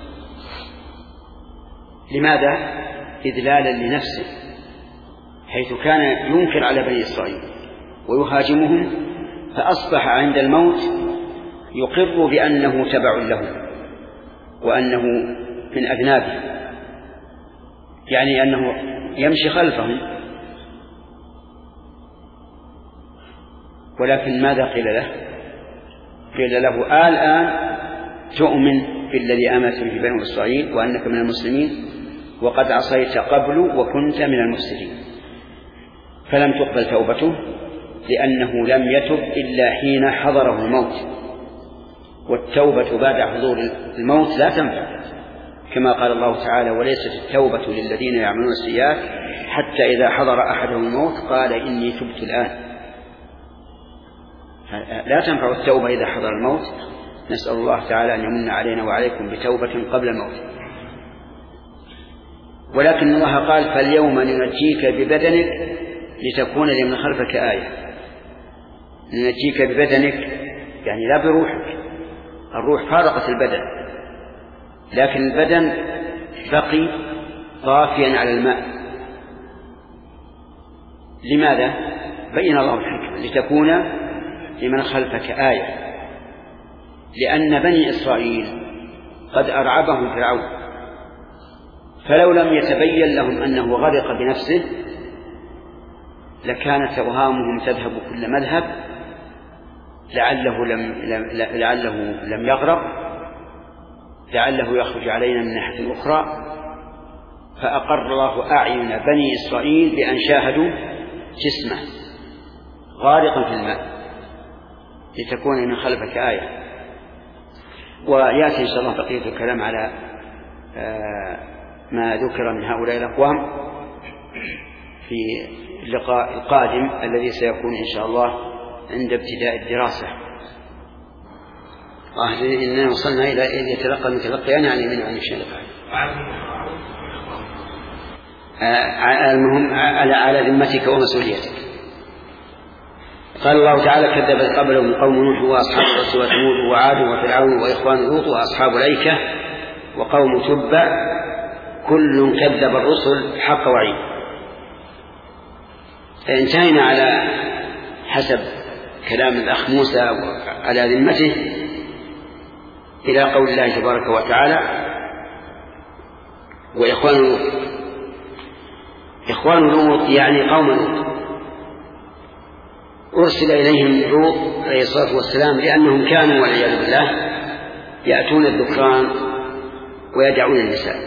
لماذا؟ إذلالا لنفسه، حيث كان ينكر على بني إسرائيل ويهاجمهم، فأصبح عند الموت يقر بأنه تبع له وأنه من أذنابه، يعني أنه يمشي خلفهم. ولكن ماذا قيل له؟ قيل له: الآن تؤمن بالذي آمنت به بنو إسرائيل وأنك من المسلمين، وقد عصيت قبل وكنت من المفسدين. فلم تقبل توبته، لأنه لم يتب إلا حين حضره الموت، والتوبة بعد حضور الموت لا تنفع، كما قال الله تعالى: وليست التوبة للذين يعملون السيئات حتى إذا حضر أحدهم الموت قال إني تبت الآن. لا تنفع التوبة إذا حضر الموت. نسأل الله تعالى أن يمن علينا وعليكم بتوبة قبل الموت. ولكن الله قال: فاليوم ننجيك ببدنك لتكون لمن خلفك آية. ننجيك ببدنك يعني لا بروحك، الروح فارقت البدن، لكن البدن بقي طافيا على الماء. لماذا؟ بين الله الحكمة: لتكون لمن خلفك آية. لأن بني إسرائيل قد أرعبهم فرعون، فلو لم يتبين لهم أنه غرق بنفسه لكانت أوهامهم تذهب كل مذهب، لعله لم يغرق، لعله يخرج علينا من ناحية أخرى. فأقر الله أعين بني إسرائيل بأن شاهدوا جسمه غارقا في الماء، لتكون من خلفك آية. ويأتي إن شاء الله بقية الكلام على ما ذكر من هؤلاء الأقوام في اللقاء القادم الذي سيكون إن شاء الله عند ابتداء الدراسة. إننا وصلنا إلى إذ يتلقى المتلقيان يعني من عن الشيء المهم على ذمتك ومسؤوليتك. قال الله تعالى: كذبت قبلهم قوم نوح وأصحاب الرس وثمود وعاد وفرعون وإخوان لوط وأصحاب الأيكة وقوم تبع، كل كذب الرسل حق وعيد. انتهينا على حسب كلام الأخ موسى على ذمته إلى قول الله تبارك وتعالى: وإخوان لوط. إخوان لوط يعني قوم لوط، أرسل إليهم لوط عليه الصلاة والسلام لأنهم كانوا والعياذ بالله يأتون الذكران ويدعون النساء،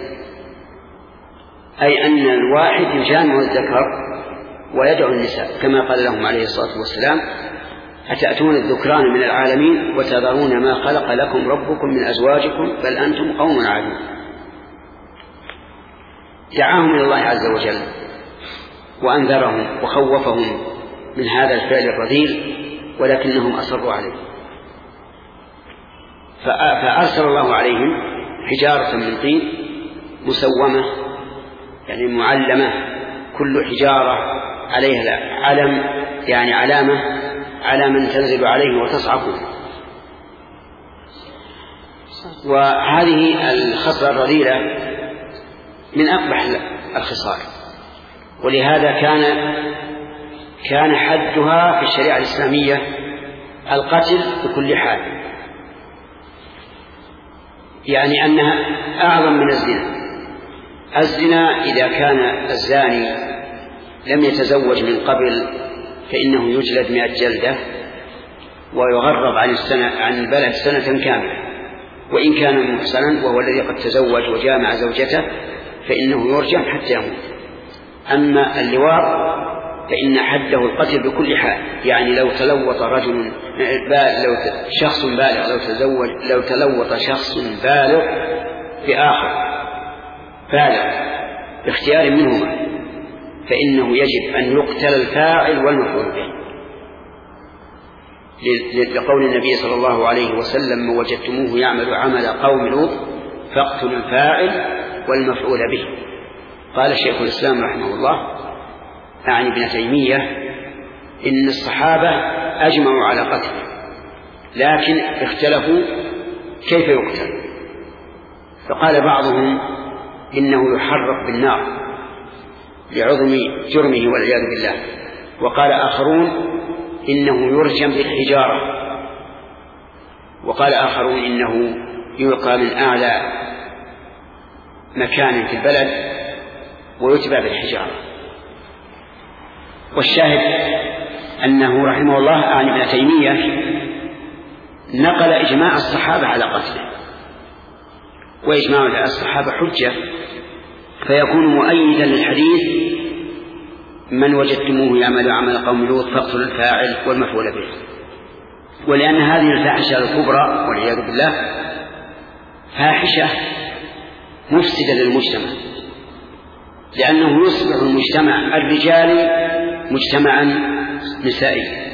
أي أن الواحد يجامع الذكر ويدعو النساء، كما قال لهم عليه الصلاة والسلام: أتأتون الذكران من العالمين وتذرون ما خلق لكم ربكم من أزواجكم بل أنتم قوم عادون. دعاهم إلى الله عز وجل وأنذرهم وخوفهم من هذا الفعل الرذيل، ولكنهم أصروا عليه، فأرسل الله عليهم حجارة من طين مسومة يعني معلمة، كل حجارة عليها علم يعني علامة على من تنزل عليه وتصعقه. وهذه الخصلة الرذيلة من أقبح الخصال، ولهذا كان حدها في الشريعة الإسلامية القتل بكل حال، يعني أنها أعظم من الزنا. الزنا إذا كان الزاني لم يتزوج من قبل فإنه يجلد 100 جلدة ويغرب عن البلد سنة كاملة، وإن كان محسنا وهو الذي قد تزوج وجامع زوجته فإنه يرجم حتى يموت. أما اللواط فإن حده القتل بكل حال، يعني لو تلوط رجل شخص بالغ لو تلوط شخص بالغ بآخر بالغ باختيار منهما فإنه يجب أن يقتل الفاعل والمفعول به، لقول النبي صلى الله عليه وسلم: من وجدتموه يعمل عمل قوم لوط فاقتلوا الفاعل والمفعول به. قال شيخ الإسلام رحمه الله أعني ابن تيمية: إن الصحابة أجمعوا على قتله، لكن اختلفوا كيف يقتل. فقال بعضهم: إنه يحرق بالنار لعظم جرمه والعياذ بالله. وقال آخرون: إنه يرجم بالحجارة. وقال آخرون: إنه يلقى من أعلى مكان في البلد ويتبع بالحجارة. والشاهد أنه رحمه الله عن ابن تيمية نقل إجماع الصحابة على قتله، وإجماع الصحابة حجة، فيكون مؤيدا للحديث: من وجدتموه يعمل عمل قوم لوط فاقتلوا الفاعل والمفعول به. ولأن هذه الفاحشة الكبرى والعياذ بالله فاحشة مفسدة للمجتمع، لأنه يصبح المجتمع الرجالي مجتمعا نسائيا،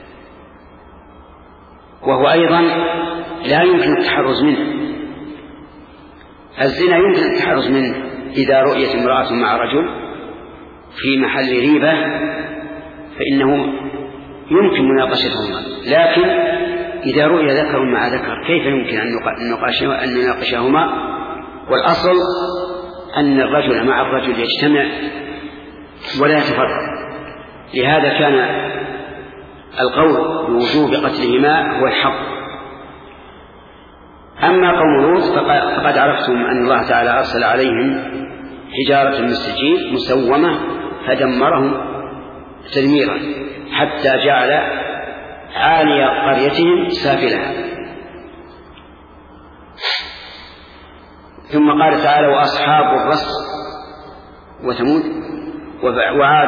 وهو أيضا لا يمكن التحرز منه. الزنا يمكن التحرز منه إذا رؤيت امرأة مع رجل في محل ريبة فإنه يمكن مناقشتهما، لكن إذا رؤي ذكر مع ذكر كيف يمكن أن نناقشهما؟ والأصل أن الرجل مع الرجل يجتمع ولا يتفرق. لهذا كان القول بوجوب قتلهما هو الحق. أما قوم لوط فقد عرفتم أن الله تعالى أرسل عليهم حجارة من سجيل مسومة فدمرهم تدميرا حتى جعل عالي قريتهم سافلها. ثم قال تعالى: وأصحاب الرس وثمود وعاد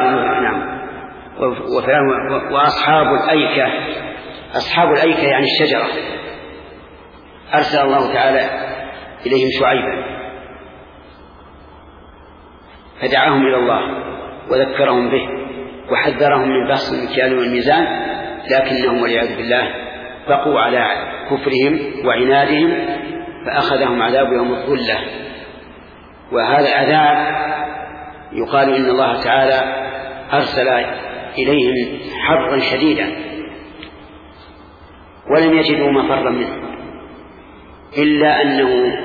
وأصحاب الأيكة. أصحاب الأيكة يعني الشجرة، أرسل الله تعالى إليهم شعيبا فدعاهم إلى الله وذكرهم به وحذرهم من بخس المكيال والميزان، لكنهم والعياذ بالله بقوا على كفرهم وعنادهم فأخذهم عذاب يوم الظلة. وهذا العذاب يقال إن الله تعالى أرسل إليهم حرا شديدا ولم يجدوا مفرا منه، إلا أنه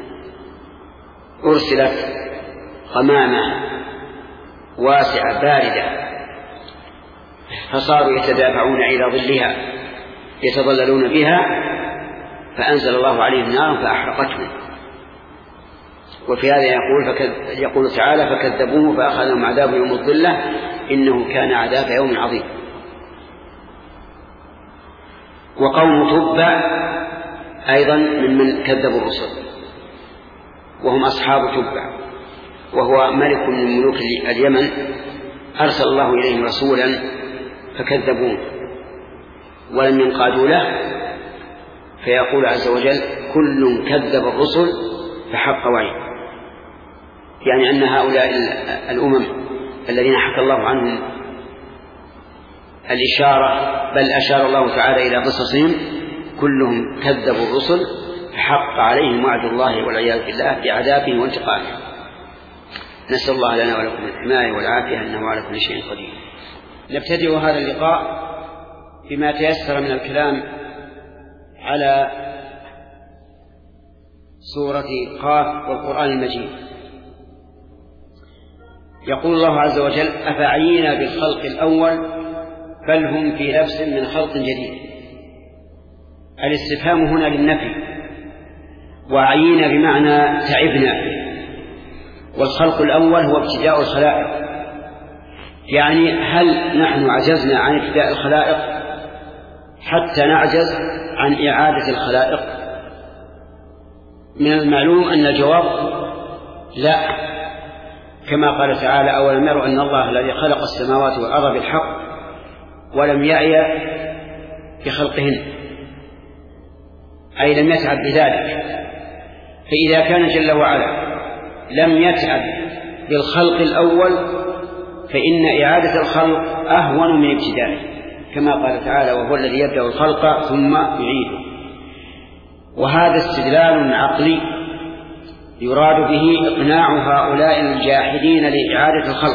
أرسلت غمامة واسعة باردة فصاروا يتدافعون إلى ظلها يتظللون بها، فأنزل الله عليهم نارا فأحرقتهم. وفي هذا يقول تعالى: فكذبوه فأخذهم عذاب يوم الظلة إنه كان عذاب يوم عظيم. وقوم تبع أيضا ممن كذبوا الرسل، وهم أصحاب تبع، وهو ملك من ملوك اليمن أرسل الله إليهم رسولا فكذبوه ولم ينقادوا له، فيقول عز وجل: كل كذب الرسل فحق وعيد. يعني أن هؤلاء الأمم الذين حكى الله عنهم الإشارة، بل أشار الله تعالى إلى قصصهم، كلهم كذبوا الرسل فحق عليهم وعد الله والعياذ بالله بعذابه وانتقامه. نسأل الله لنا ولكم الحماية والعافية إنه على كل شيء قدير. نبتدئ هذا اللقاء بما تيسر من الكلام على سورة قاف والقرآن المجيد. يقول الله عز وجل: أفعينا بالخلق الأول بل هم في لبس من خلق جديد. الاستفهام هنا للنفي، وعينا بمعنى تعبنا، والخلق الأول هو ابتداء الخلائق، يعني هل نحن عجزنا عن ابتداء الخلائق حتى نعجز عن إعادة الخلائق؟ من المعلوم أن الجواب لا، كما قال تعالى: أولم يروا أن الله الذي خلق السماوات والأرض بالحق ولم يعي بخلقهن، أي لم يتعب بذلك. فإذا كان جل وعلا لم يتعب بالخلق الأول فإن إعادة الخلق أهون من ابتدائه، كما قال تعالى وهو الذي يبدأ الخلق ثم يعيده. وهذا استدلال عقلي يراد به إقناع هؤلاء الجاحدين لإعادة الخلق،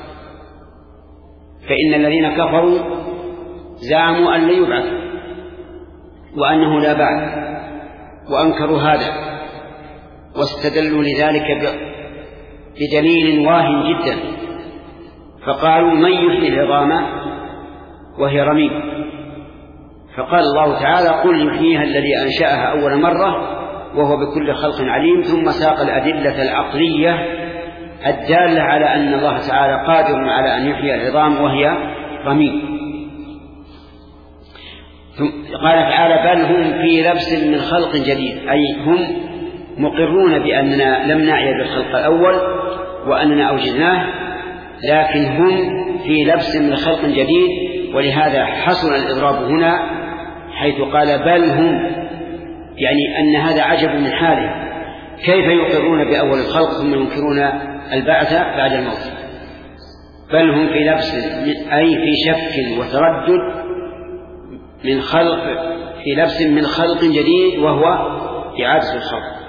فإن الذين كفروا زعموا أن لا يبعث وأنه لا بعث، وأنكروا هذا، واستدلوا لذلك بدليل واهٍ جدا، فقالوا من يحيي العظام وهي رميم؟ فقال الله تعالى قل يحييها الذي أنشأها أول مرة وهو بكل خلق عليم، ثم ساق الأدلة العقلية الدالة على أن الله تعالى قادر على أن يحيي العظام وهي رميم. قال تعالى بل هم في لبس من خلق جديد، أي هم مقرون بأننا لم نعي بالخلق الأول وأننا أوجدناه، لكن هم في لبس من خلق جديد، ولهذا حصل الإضراب هنا حيث قال بل هم، يعني أن هذا عجب من حاله، كيف يقرون بأول الخلق ثم ينكرون البعث بعد الموت؟ بل هم في لبس أي في شك وتردد من خلق، في لبس من خلق جديد وهو إعادة الخلق.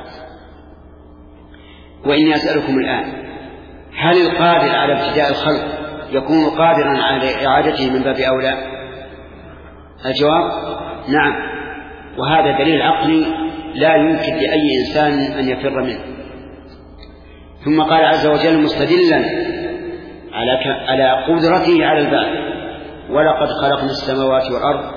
وإني أسألكم الآن هل القادر على ابتداء الخلق يكون قادرا على إعادته من باب أولى؟ الجواب نعم، وهذا دليل عقلي لا يمكن لأي إنسان أن يفر منه. ثم قال عز وجل مستدلا على قدرته على البعث ولقد خلقنا السماوات والأرض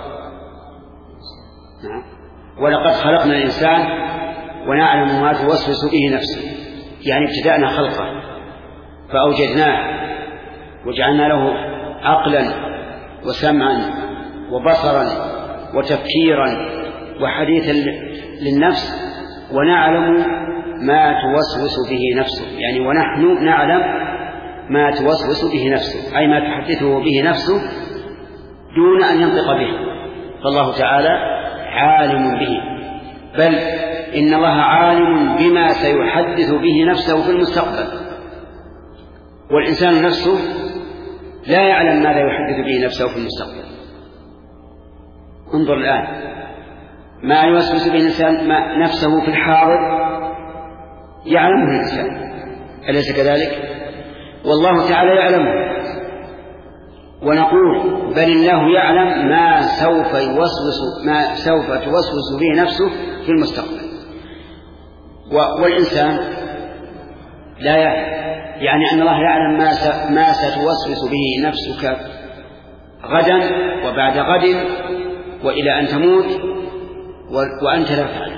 ولقد خلقنا الإنسان ونعلم ما توسوس به نفسه، يعني ابتدأنا خلقه فأوجدناه وجعلنا له عقلا وسمعا وبصرا وتفكيرا وحديثا للنفس، ونعلم ما توسوس به نفسه، يعني ونحن نعلم ما توسوس به نفسه، أي ما تحدثه به نفسه دون أن ينطق به، فالله تعالى عالم به، بل إن الله عالم بما سيحدث به نفسه في المستقبل، والإنسان نفسه لا يعلم ماذا يحدث به نفسه في المستقبل. انظر الآن ما يوسوس به الإنسان نفسه في الحاضر يعلمه الإنسان، أليس كذلك؟ والله تعالى يعلمه، ونقول بل الله يعلم ما سوف توسوس به نفسه في المستقبل، والإنسان لا يعلم، يعني أن الله يعلم ما ستوسوس به نفسك غدا وبعد غد وإلى أن تموت وأنت لا تعلم.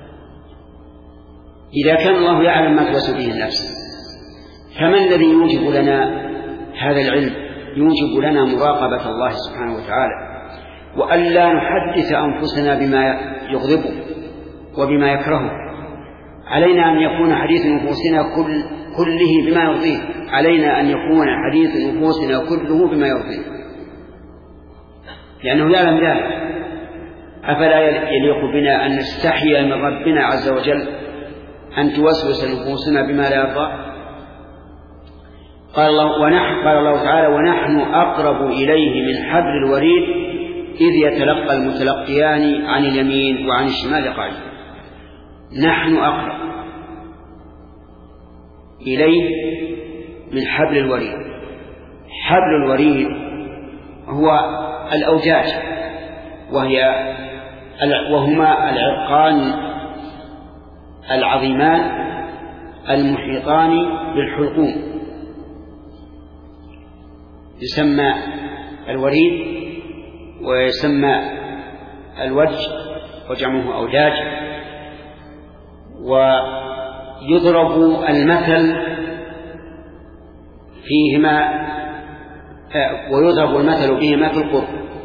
إذا كان الله يعلم ما توسوس به النفس، فما الذي يوجب لنا هذا العلم؟ يوجب لنا مراقبة الله سبحانه وتعالى، وألا نحدث أنفسنا بما يغضبه وبما يكرهه. علينا أن يكون حديث نفوسنا كله بما يرضيه، علينا أن يكون حديث نفوسنا كله بما يرضيه، لأنه يعلم ذلك. أفلا يليق بنا أن نستحي من ربنا عز وجل أن توسوس نفوسنا بما لا يرضى؟ قال الله تعالى ونحن أقرب إليه من حبل الوريد إذ يتلقى المتلقيان عن اليمين وعن الشمال قعيد. نحن أقرب إليه من حبل الوريد. حبل الوريد هو الأوجاج، وهما العرقان العظيمان المحيطان بالحلقوم، يسمى الوريد ويسمى الوجه وجمعه أوجاج. ويضرب المثل فيهما ويضرب المثل بهما في القرب،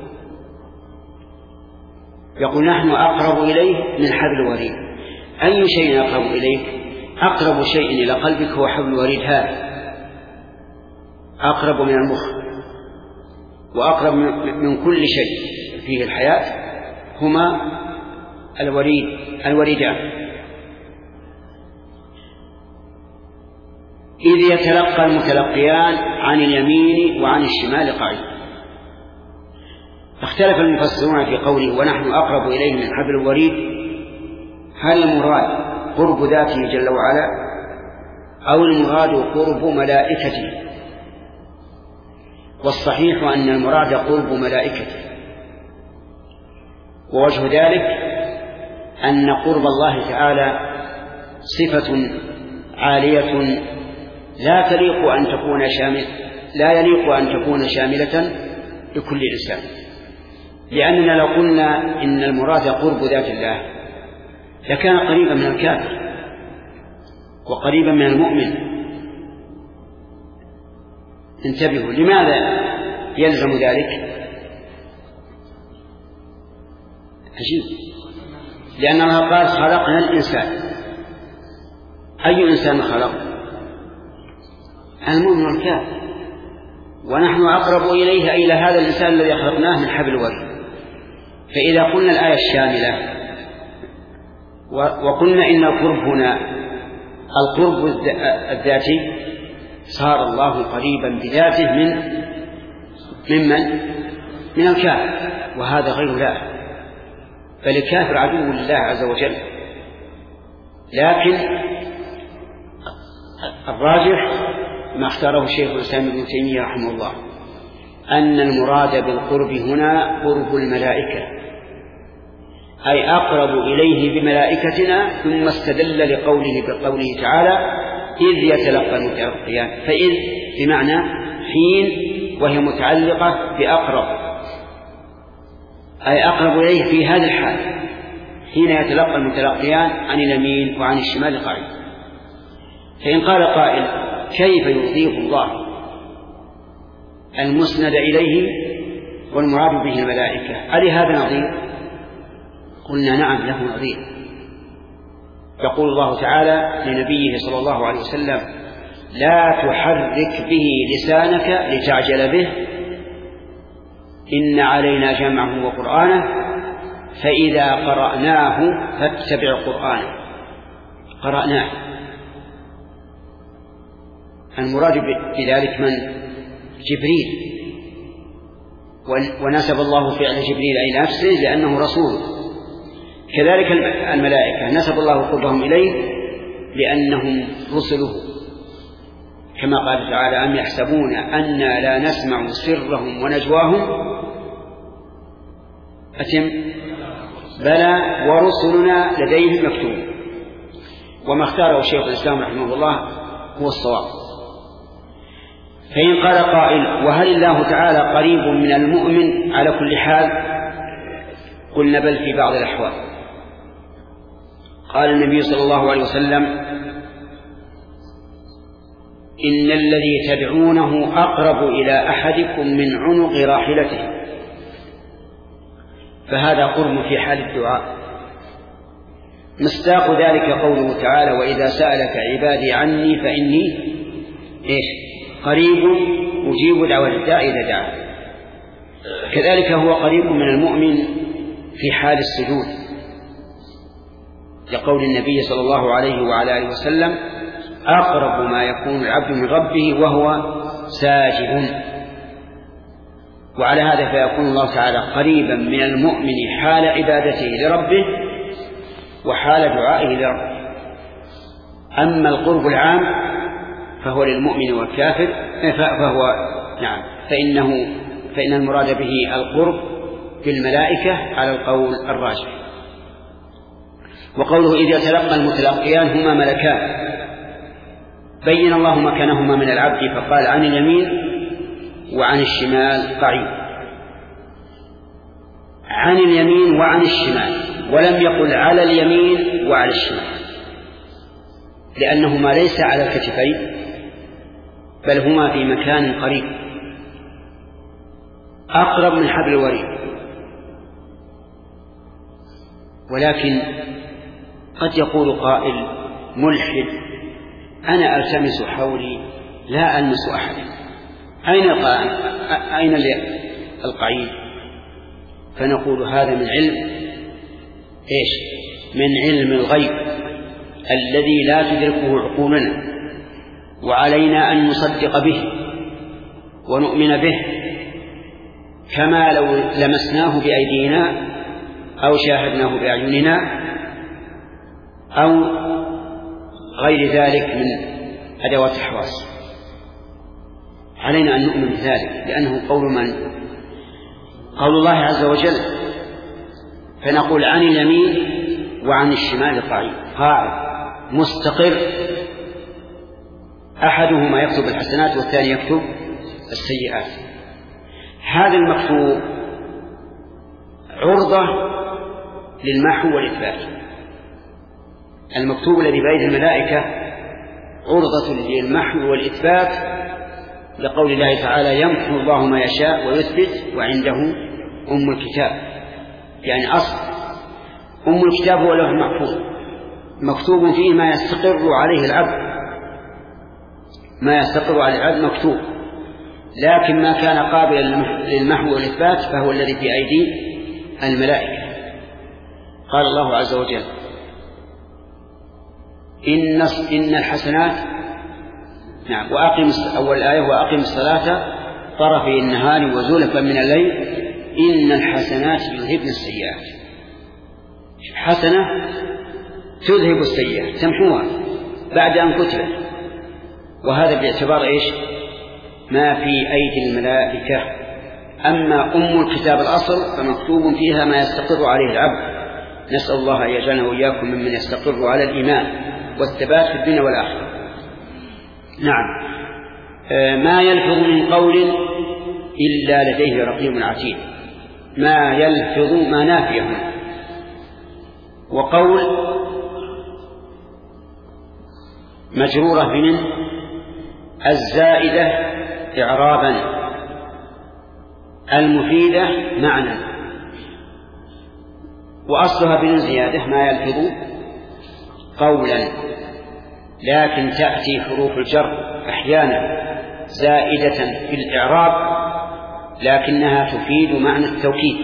يقول نحن أقرب إليه من حبل الوريد. أي شيء أقرب إليك؟ أقرب شيء إلى قلبك هو حبل الوريد هذا، أقرب من المخ وأقرب من كل شيء فيه الحياة، هما الوريدان. إذ يتلقى المتلقيان عن اليمين وعن الشمال قعيد. واختلف المفسرون في قوله ونحن أقرب إليه من حبل الوريد، هل المراد قرب ذاته جل وعلا أو المراد قرب ملائكته؟ والصحيح أن المراد قرب ملائكته، ووجه ذلك أن قرب الله تعالى صفة عالية لا يليق أن تكون شاملة لكل إنسان، لأننا لو قلنا إن المراد قرب ذات الله لكان قريبا من الكافر وقريبا من المؤمن. انتبهوا، لماذا يلزم ذلك؟ عجيب، لأن الله قال خلقنا الإنسان. أي إنسان خلق؟ المؤمن والكافر، ونحن أقرب إليه إلى هذا الإنسان الذي خلقناه من حبل الوريد. فإذا قلنا الآية الشاملة وقلنا إن القرب هنا القرب الذاتي، صار الله قريبا بذاته من الكافر، وهذا غير لا، بل الكافر عدو لله عز وجل. لكن الراجح ما اختاره الشيخ الإسلام ابن تيمية رحمه الله أن المراد بالقرب هنا قرب الملائكة، أي أقرب إليه بملائكتنا، ثم استدل بقوله تعالى إذ يتلقى المتلقيان، فإذ بمعنى حين، وهي متعلقة بأقرب، أي أقرب إليه في هذا الحال حين يتلقى المتلقيان عن اليمين وعن الشمال قاعد. فإن قال قائل كيف يضيف الله المسند إليه والمراد به الملائكة، ألي هذا نظير؟ قلنا نعم له نظير. يقول الله تعالى لنبيه صلى الله عليه وسلم لا تحرك به لسانك لتعجل به إن علينا جمعه وقرآنه فإذا قرأناه فاتبع قرآنه. قرأناه، المراد بذلك من؟ جبريل، ونسب الله فعل جبريل أي نفسه لأنه رسول. كذلك الملائكة نسب الله قربهم إليه لأنهم رسله، كما قال تعالى أم يحسبون أنا لا نسمع سرهم ونجواهم أتم بلى ورسلنا لديهم مكتوب. وما اختاره الشيخ الإسلام رحمه الله هو الصواب. فإن قال قائل وهل الله تعالى قريب من المؤمن على كل حال؟ قلنا بل في بعض الأحوال. قال النبي صلى الله عليه وسلم إن الذي تدعونه أقرب إلى أحدكم من عنق راحلته، فهذا قرب في حال الدعاء. مصداق ذلك قوله تعالى وإذا سألك عبادي عني فإني قريب أجيب دعوة الداعي إذا دعا. كذلك هو قريب من المؤمن في حال السجود، لقول النبي صلى الله عليه وعلى آله وسلم أقرب ما يكون العبد من ربه وهو ساجد. وعلى هذا فيكون الله تعالى قريبا من المؤمن حال عبادته لربه وحال دعائه لربه. أما القرب العام فهو للمؤمن والكافر فإن المراد به القرب بالملائكة على القول الراجح. وقوله إذ يتلقى المتلقيان هما ملكان، بين الله مكانهما من العبد فقال عن اليمين وعن الشمال قعيد، عن اليمين وعن الشمال، ولم يقل على اليمين وعلى الشمال، لأنهما ليس على الكتفين بل هما في مكان قريب أقرب من حبل الوريد. ولكن قد يقول قائل ملحد أنا ألتمس حولي لا ألمس أحد، أين القعيد؟ فنقول هذا من علم من علم الغيب الذي لا تدركه عقولنا، وعلينا أن نصدق به ونؤمن به كما لو لمسناه بأيدينا أو شاهدناه بأعيننا أو غير ذلك من أدوات الحواس. علينا أن نؤمن بذلك، لأنه قول من؟ قول الله عز وجل. فنقول عن اليمين وعن الشمال قاعد مستقر، أحدهما يكتب الحسنات والثاني يكتب السيئات. هذا المكتوب عرضة للمحو والإثبات. المكتوب الذي بأيدي الملائكة عرضة للمحو والإثبات، لقول الله تعالى يمحو الله ما يشاء ويثبت وعنده أم الكتاب، يعني أصل أم الكتاب هو لوح محفوظ مكتوب فيه ما يستقر عليه العبد، ما يستقر على العبد مكتوب، لكن ما كان قابلا للمحو والإثبات فهو الذي في أيدي الملائكة. قال الله عز وجل إن الحسنات، نعم، أول آية وأقم الصلاة طرفي النهار وزلفا من الليل إن الحسنات يذهبن السيئات. حسنة تذهب السيئات، تمحوها بعد أن كتبت، وهذا باعتبار إيش؟ ما في أيدي الملائكة. أما أم الكتاب الأصل فمكتوب فيها ما يستقر عليه العبد. نسأل الله أن يجعلنا وإياكم ممن يستقر على الإيمان والثبات في الدنيا والآخرة. نعم. ما يلفظ من قول إلا لديه رقيب عتيد. ما يلفظ ما نافيه، وقول مجرورة بمن الزائدة إعرابا المفيدة معنى، وأصلها بن زيادة ما يلفظ قولا، لكن تأتي حروف الجر أحيانا زائدة في الإعراب لكنها تفيد معنى التوكيد.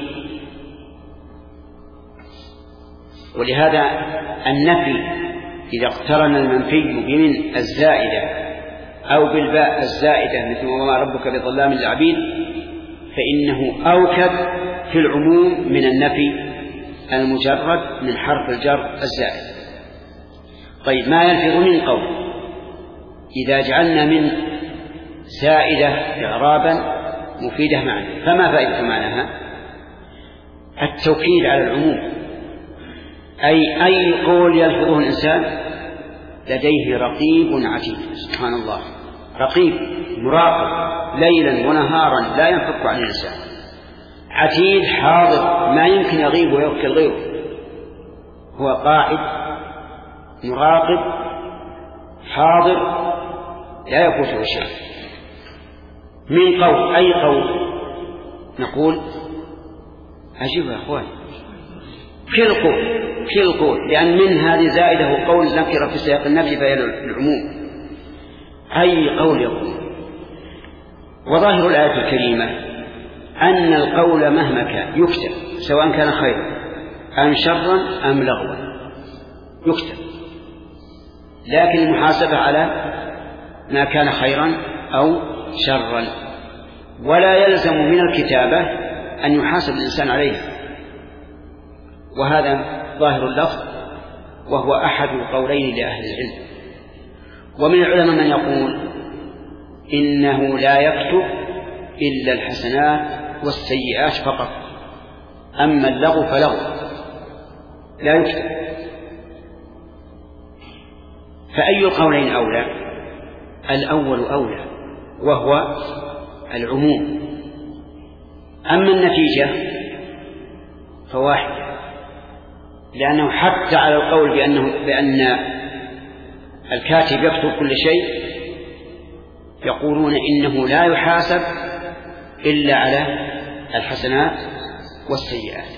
ولهذا النفي إذا اقترن المنفي بمن الزائدة أو بالباء الزائدة مثل وما ربك بظلام للعبيد فإنه أوكد في العموم من النفي المجرد من حرف الجر الزائد. طيب، ما يلفظ من قول إذا جعلنا من زائدة إعرابا مفيدة معنى، فما فائدة معناها؟ التوكيد على العموم، أي قول يلفظه الإنسان لديه رقيب عتيد. سبحان الله، رقيب مراقب ليلا ونهارا لا ينفك عن الإنسان، عتيد حاضر ما يمكن يغيب ويوكل غيره، هو قاعد مراقب حاضر لا يفوته شيء. من قول أي قول؟ نقول أجيب يا أخوان في القول لأن من هذه زائدة وقول نكرة في سياق النفي فهي العموم. أي قول يقول. وظاهر الآية الكريمة أن القول مهما كان يكتب سواء كان خيرا أم شرا أم لغوا يكتب، لكن المحاسبة على ما كان خيرا أو شرا، ولا يلزم من الكتابة أن يحاسب الإنسان عليها. وهذا ظاهر اللفظ، وهو أحد القولين لأهل العلم. ومن العلماء من يقول إنه لا يكتب إلا الحسنات والسيئات فقط، أما اللغو فلغو لا يكتب. فأي القولين أولى؟ الأول أولى وهو العموم. أما النتيجة فواحدة، لأنه حتى على القول بأن الكاتب يكتب كل شيء يقولون إنه لا يحاسب إلا على الحسنات والسيئات.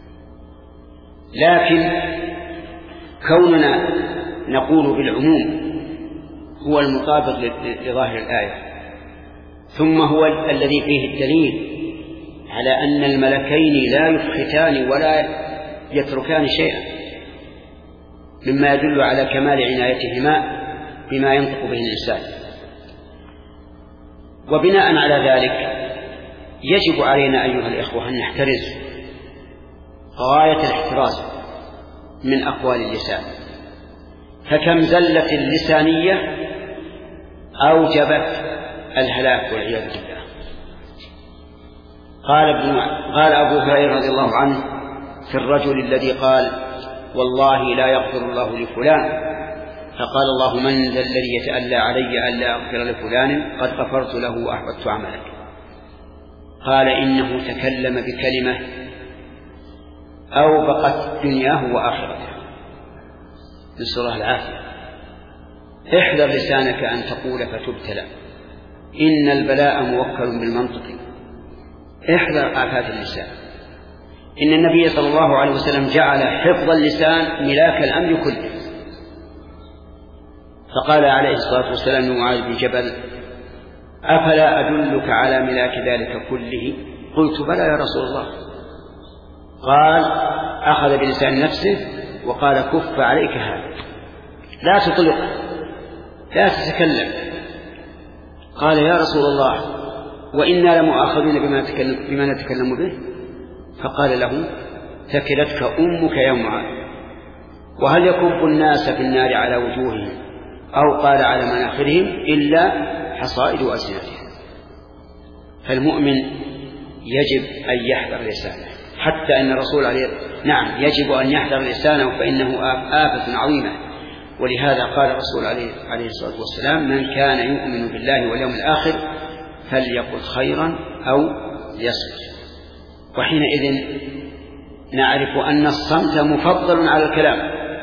لكن كوننا نقول بالعموم هو المطابق لظاهر الآية، ثم هو الذي فيه الدليل على أن الملكين لا يفختان ولا يتركان شيئا، مما يدل على كمال عنايتهما بما ينطق به الإنسان. وبناء على ذلك يجب علينا أيها الإخوة أن نحترز غاية الاحتراز من أقوال اللسان، فكم زلة اللسانية أوجبت الهلاك والعياذ بالله. قال أبو هريرة رضي الله عنه في الرجل الذي قال والله لا يغفر الله لفلان، فقال الله من ذا الذي يتألى علي ألا أغفر لفلان قد غفرت له وأحبطت عملك. قال إنه تكلم بكلمة أوبقت دنياه وآخرته، نسأل الله العافية. احذر لسانك أن تقول فتبتلى، إن البلاء موكل بالمنطق. احذر آفات اللسان. إن النبي صلى الله عليه وسلم جعل حفظ اللسان ملاك الأمر كله، فقال عليه الصلاة والسلام لمعاذ بن جبل أفلا أدلك على ملاك ذلك كله؟ قلت بلى يا رسول الله. قال أخذ بلسان نفسه وقال كف عليك هذا، لا تطلق، لا تتكلم. قال يا رسول الله وإنا لمؤاخذون بما نتكلم به؟ فقال له ثكلتك أمك يا معاذ. وهل يكب الناس في النار على وجوههم أو قال على مناخرهم إلا حصائد ألسنتهم؟ فالمؤمن يجب أن يحذر لسانه، حتى أن الرسول نعم يجب أن يحذر لسانه فإنه آفة عظيمة. ولهذا قال الرسول عليه الصلاة والسلام من كان يؤمن بالله واليوم الآخر فليقل خيرا أو ليصمت. وحينئذ نعرف أن الصمت مفضل على الكلام،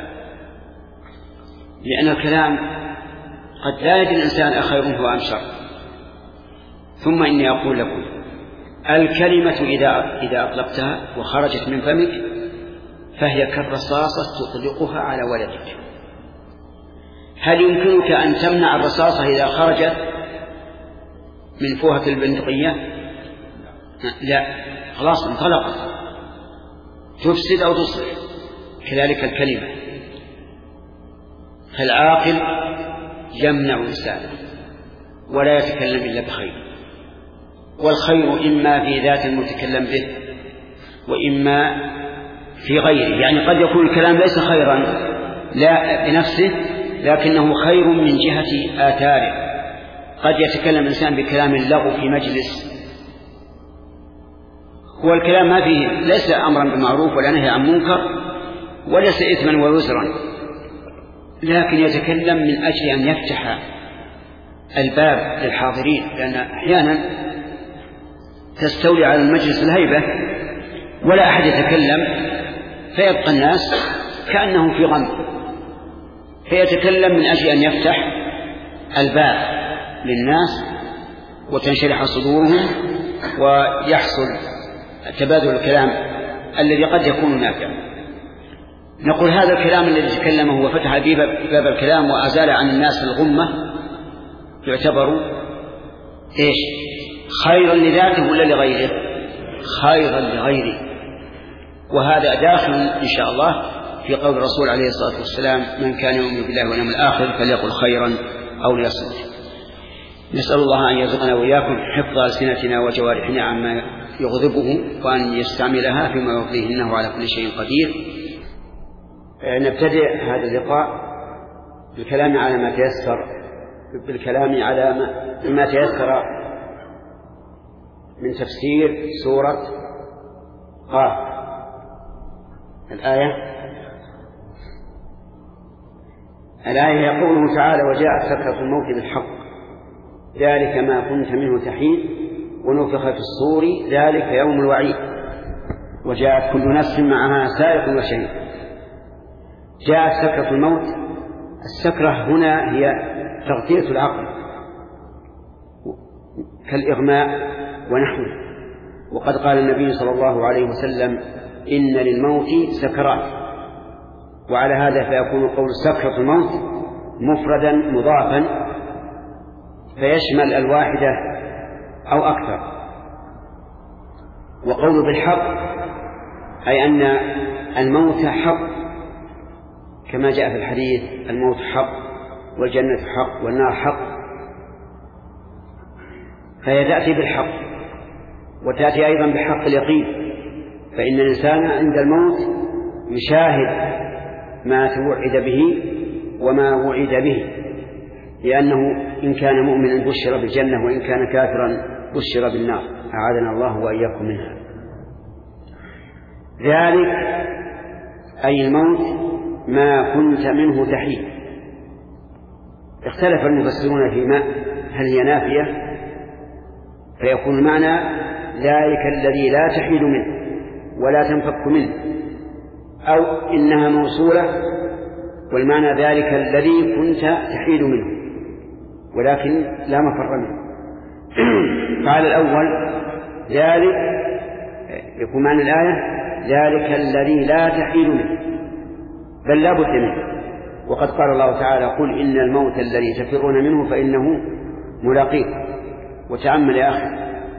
لأن الكلام قد لا يدري الإنسان أخير هو أم شر. ثم إني أقول لكم الكلمة إذا أطلقتها وخرجت من فمك فهي كالرصاصة تطلقها على ولدك. هل يمكنك أن تمنع الرصاصة إذا خرجت من فوهة البندقية؟ لا، خلاص انطلقت، تفسد أو تصلح. كذلك الكلمة، فالعاقل يمنع لسانه ولا يتكلم إلا بخير، والخير إما في ذات المتكلم به وإما في غيره. يعني قد يكون الكلام ليس خيرا لا بنفسه لكنه خير من جهة آثاره. قد يتكلم الإنسان بكلام اللغو في مجلس، هو الكلام ما فيه ليس أمرا بمعروف ولا نهي عن منكر وليس إثما ووزرا، لكن يتكلم من أجل أن يفتح الباب للحاضرين، لأن أحيانا تستولي على المجلس الهيبة ولا أحد يتكلم فيبقى الناس كأنهم في غم، فيتكلم من أجل أن يفتح الباب للناس وتنشرح صدورهم ويحصل تبادل الكلام الذي قد يكون نافعا. نقول هذا الكلام الذي تكلمه وفتح باب الكلام وأزال عن الناس الغمة يعتبر إيش؟ خيرا لذاته ولا لغيره؟ خيرا لغيره. وهذا داخل إن شاء الله في قول الرسول عليه الصلاة والسلام من كان يؤمن بالله واليوم الآخر فليقل خيرا أو ليصمت. نسأل الله أن يرزقنا وإياكم حفظ ألسنتنا وجوارحنا عما يغضبه وأن يستعملها فيما يرضيه إنه على كل شيء قدير. نبتدئ هذا اللقاء بالكلام على ما تيسر من تفسير سورة قاف. الآية يقوله تعالى وجاءت سكرة الموت بالحق ذلك ما كنت منه تحيد ونفخ في الصور ذلك يوم الوعيد وجاءت كل نفس معها سائق وشهيد. جاءت سكرة الموت. السكرة هنا هي تغطية العقل كالإغماء ونحوه. وقد قال النبي صلى الله عليه وسلم إن للموت سكرات، وعلى هذا فيكون قول سكرة الموت مفردا مضافا فيشمل الواحدة أو أكثر. وقول بالحق أي أن الموت حق كما جاء في الحديث الموت حق والجنة حق والنار حق، فهي تأتي بالحق وتأتي أيضا بحق اليقين، فإن الإنسان عند الموت يشاهد ما توعد به وما وعد به، لأنه إن كان مؤمنا بشر بالجنة، وإن كان كافرا بشر بالنار، أعاذنا الله وإياكم منها. ذلك أي الموت ما كنت منه تحيد. اختلف المفسرون فيما هل هي نافية فيكون المعنى ذلك الذي لا تحيد منه ولا تنفك منه، أو إنها موصولة والمعنى ذلك الذي كنت تحيد منه ولكن لا مفر منه. قال الأول ذلك يكون معنى الآية ذلك الذي لا تحيد منه بل لا بد منه. وقد قال الله تعالى قل إن الموت الذي تفرون منه فإنه ملاقيكم. وتأمل يا أخي،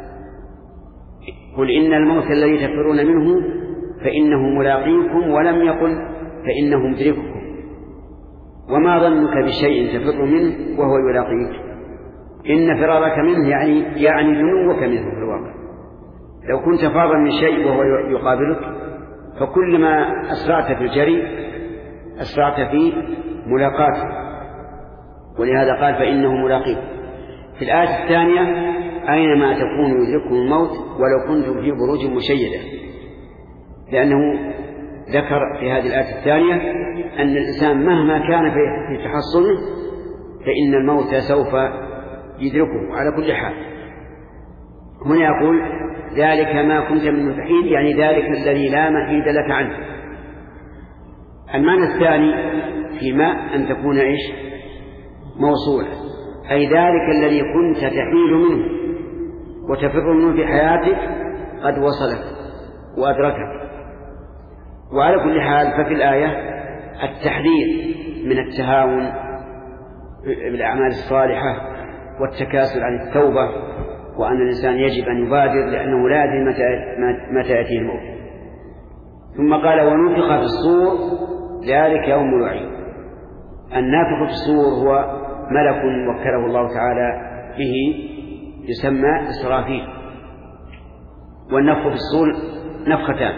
قل إن الموت الذي تفرون منه فإنه ملاقيكم، ولم يقل فإنه مدرككم. وما ظنك بشيء تفر منه وهو يلاقيك؟ إن فرارك منه يعني دنوك منه في الواقع. لو كنت فارا من شيء وهو يقابلك فكلما أسرعت في الجري أسرعت في ملاقاته، ولهذا قال فإنه ملاقيكم. في الآية الثانية أينما تكونوا يدرككم الموت ولو كنتم في بروج مشيدة، لأنه ذكر في هذه الآية الثانية أن الإنسان مهما كان في تحصنه فإن الموت سوف يدركه على كل حال. هنا يقول ذلك ما كنت من متحيد، يعني ذلك الذي لا محيد لك عنه. المعنى الثاني فيما أن تكون إيش موصولة، أي ذلك الذي كنت تحيد منه وتفر منه في حياتك قد وصلك وأدركك. وعلى كل حال ففي الآية التحذير من التهاون بالأعمال الصالحة والتكاسل عن التوبة، وأن الإنسان يجب أن يبادر لأنه لا يدري متى يأتيه الموت. ثم قال ونفخ في الصور ذلك يوم الوعيد. النافخ في الصور هو ملك وكله الله تعالى به يسمى إسرافيل. والنفخ في الصور نفختان،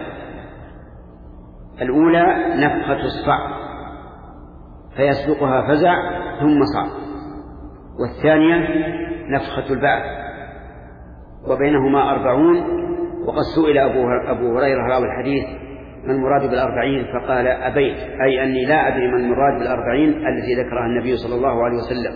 الأولى نفخة الصعق فيسبقها فزع ثم صعق، والثانية نفخة البعث وبينهما 40. وقد سئل أبو هريرة راوي الحديث ما المراد بال40 فقال أبيت، أي أني لا أدري ما المراد بال40 التي ذكرها النبي صلى الله عليه وسلم.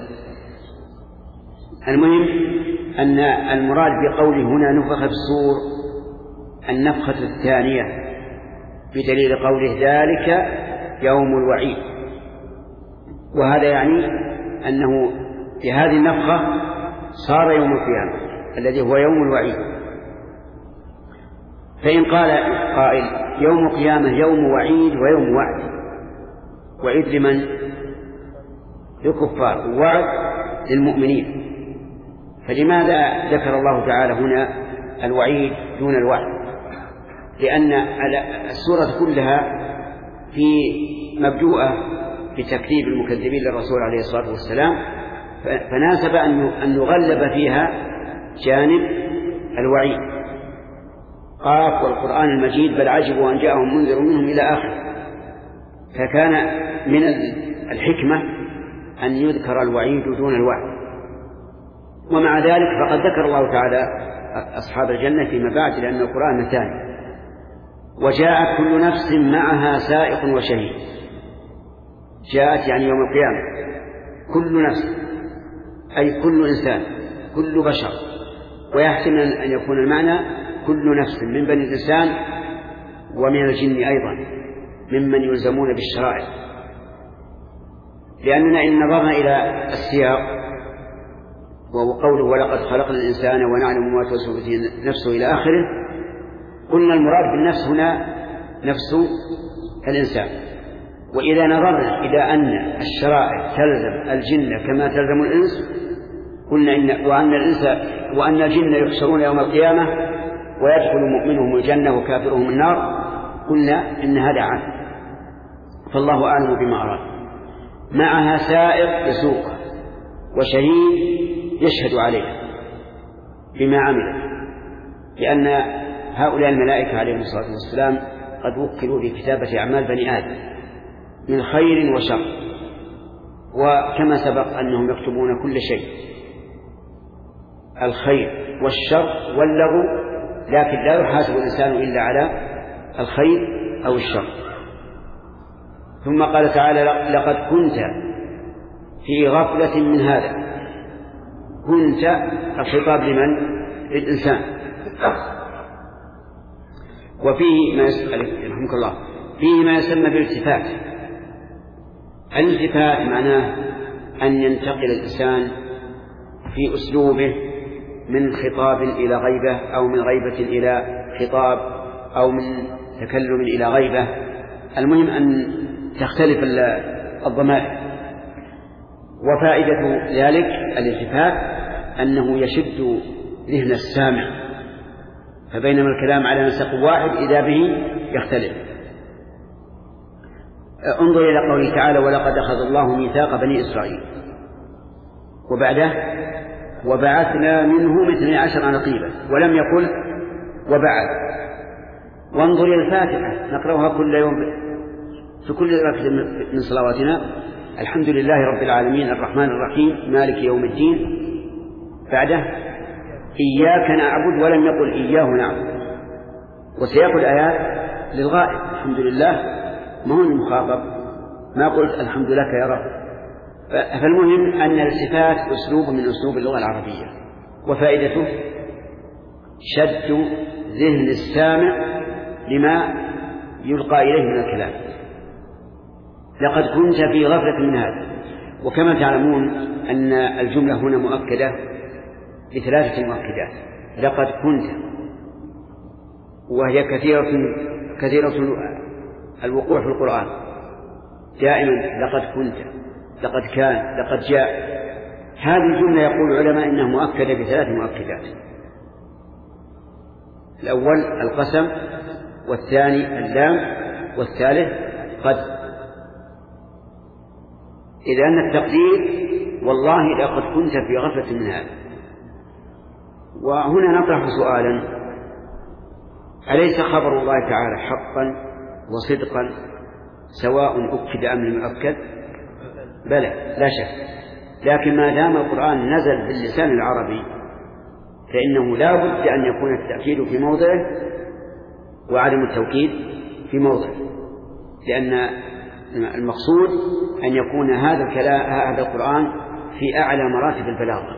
المهم أن المراد بقوله هنا نفخ في الصور النفخة الثانية بدليل قوله ذلك يوم الوعيد. وهذا يعني أنه في هذه النفخة صار يوم القيامة الذي هو يوم الوعيد. فإن قال قائل يوم القيامة يوم وعيد ويوم وعد، وعيد لمن؟ للكفار، ووعد للمؤمنين، فلماذا ذكر الله تعالى هنا الوعيد دون الوعد؟ لأن السورة كلها في مبدوءة بتكذيب المكذبين للرسول عليه الصلاة والسلام، فناسب أن نغلب فيها جانب الوعيد. قاف والقرآن المجيد بل عجبوا أن جاءهم منذر منهم إلى آخر. فكان من الحكمة أن يذكر الوعيد دون الوعد. ومع ذلك فقد ذكر الله تعالى أصحاب الجنة فيما بعد، لأن القرآن مثاني. وجاءت كل نفس معها سائق وشهيد. جاءت يعني يوم القيامة كل نفس أي كل إنسان كل بشر، ويحتمل أن يكون المعنى كل نفس من بني الإنسان ومن الجن أيضا ممن يلزمون بالشرائع، لأننا إن نظرنا إلى السياق وقوله ولقد خلقنا الإنسان ونعلم ما توسوس به نفسه إلى آخره، قلنا المراد بالنفس هنا نفس الإنسان. وإذا نظرنا إلى أن الشرائع تلزم الجن كما تلزم الإنس، قلنا وأن الجن يحشرون يوم القيامة ويدخل مؤمنهم الجنة وكافرهم النار، قلنا إن هذا عام، فالله أعلم بما أراد. معها سائق يسوق وشهيد يشهد عليه بما عمل. لأن هؤلاء الملائكة عليهم الصلاة والسلام قد وكلوا بكتابة أعمال بني آدم من خير وشر، وكما سبق أنهم يكتبون كل شيء، الخير والشر واللغو، لكن لا يحاسب الإنسان إلا على الخير أو الشر. ثم قال تعالى: لقد كنت في غفلة من هذا. كنت الخطاب لمن؟ للإنسان. وفيه ما رحمك الله فيه ما يسمى بالالتفات. الالتفات معناه أن ينتقل الإنسان في أسلوبه من خطاب إلى غيبة، أو من غيبة إلى خطاب، أو من تكلم إلى غيبة. المهم أن تختلف الضمائر. وفائدة ذلك الالتفات أنه يشد ذهن السامع، فبينما الكلام على نسق واحد إذا به يختلف. انظر إلى قوله تعالى: ولقد أخذ الله ميثاق بني إسرائيل، وبعده: وبعثنا منهم 12 نقيبا، ولم يقل وبعث. وانظر إلى الفاتحة نقرأها كل يوم في كل ركعة من صلواتنا: الحمد لله رب العالمين الرحمن الرحيم مالك يوم الدين. بعده: إياك نعبد، ولم يقل إياه نعبد. وسيقول آيات للغائب: الحمد لله، ما هو المخاطب، ما قلت الحمد لك يا رب. فالمهم أن الالتفات أسلوب من أسلوب اللغة العربية، وفائدته شد ذهن السامع لما يلقى إليه من الكلام. لقد كنت في غفلة من هذا. وكما تعلمون أن الجملة هنا مؤكدة بثلاثة مؤكدات: لقد كنت، وهي كثيرة الوقوع في القرآن دائما: لقد كنت، لقد كان، لقد جاء. هذه الجملة يقول العلماء إنها مؤكدة بثلاث مؤكدات: الأول القسم، والثاني اللام، والثالث قد. إذا أن التقدير: والله لقد كنت في غفلة من هذا. وهنا نطرح سؤالا: أليس خبر الله تعالى حقا وصدقا سواء أكد أم لم يؤكد؟ بلى، لا شك. لكن ما دام القرآن نزل باللسان العربي فإنه لا بد أن يكون التأكيد في موضعه وعدم التوكيد في موضعه، لأن المقصود أن يكون هذا القرآن في أعلى مراتب البلاغة.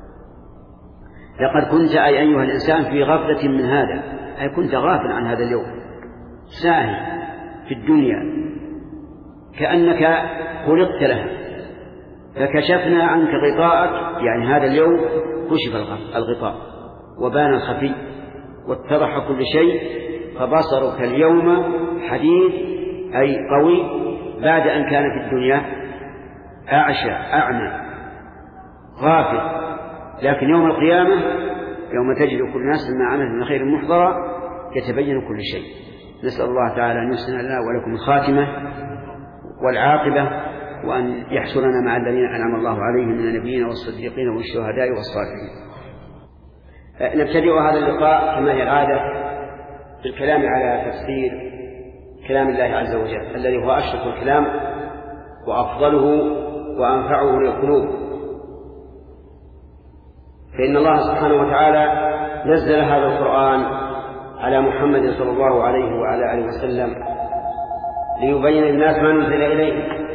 لقد كنت أي أيها الإنسان في غفلة من هذا، أي كنت غافل عن هذا اليوم، ساهي في الدنيا كأنك خلقت لها، فكشفنا عنك غطاءك، يعني هذا اليوم كشف الغطاء وبان الخفي واتضح كل شيء، فبصرك اليوم حديد أي قوي، بعد أن كان في الدنيا أعشى أعمى غافل. لكن يوم القيامة يوم تجد كل ناس ما عملت من خير محضرا يتبين كل شيء. نسأل الله تعالى أن يحسن لنا ولكم الخاتمة والعاقبة، وأن يحشرنا مع الذين أنعم الله عليهم من النبيين والصديقين والشهداء والصالحين. نبتدئ هذا اللقاء كما هي العادة بالكلام على تفسير كلام الله عز وجل الذي هو أشرف الكلام وأفضله وأنفعه للقلوب. فإن الله سبحانه وتعالى نزل هذا القرآن على محمد صلى الله عليه وعلى آله وسلم ليبين للناس ما نزل إليه،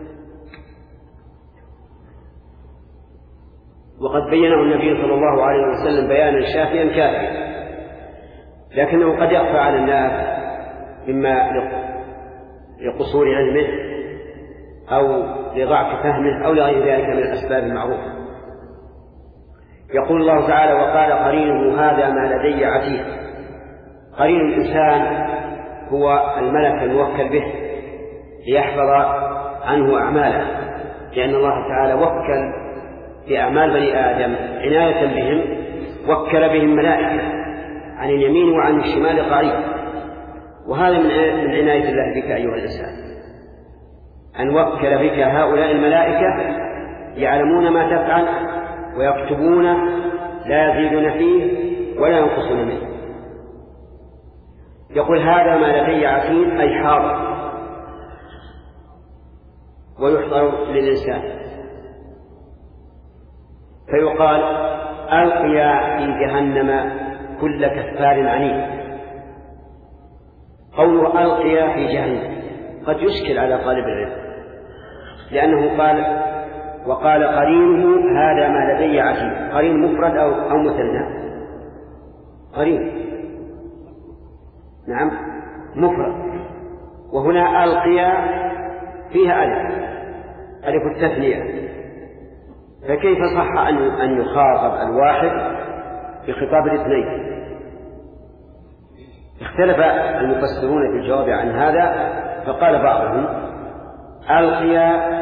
وقد بينه النبي صلى الله عليه وسلم بيانا شافيا كافيا، لكنه قد يخفى على الناس إما لقصور علمه أو لضعف فهمه أو لغير ذلك من الأسباب المعروفة. يقول الله تعالى: وقال قرينه هذا ما لدي عتيد. قرين الإنسان هو الملك الموكل به ليحفظ عنه أعماله، لأن الله تعالى وكل بأعمال بني آدم عناية بهم، وكل بهم ملائكة عن اليمين وعن الشمال قعيد. وهذا من عناية الله بك أيها الإنسان، أن وكل بك هؤلاء الملائكة يعلمون ما تفعل ويكتبون، لا يزيدون فيه ولا ينقصون منه. يقول هذا ما لدي عتيد أي حاضر، ويحضر للإنسان، فيقال ألقيا في جهنم كل كفار عنيد. قوله ألقيا في جهنم قد يشكل على طالب العلم، لأنه قال وقال قرينه هذا ما لدي عتيد. قرين مفرد أو مثنى؟ قرين، نعم مفرد. وهنا ألقيا فيها ألف التثنية، فكيف صح أن يخاطب الواحد بخطاب الاثنين؟ اختلف المفسرون في الجواب عن هذا، فقال بعضهم ألقيا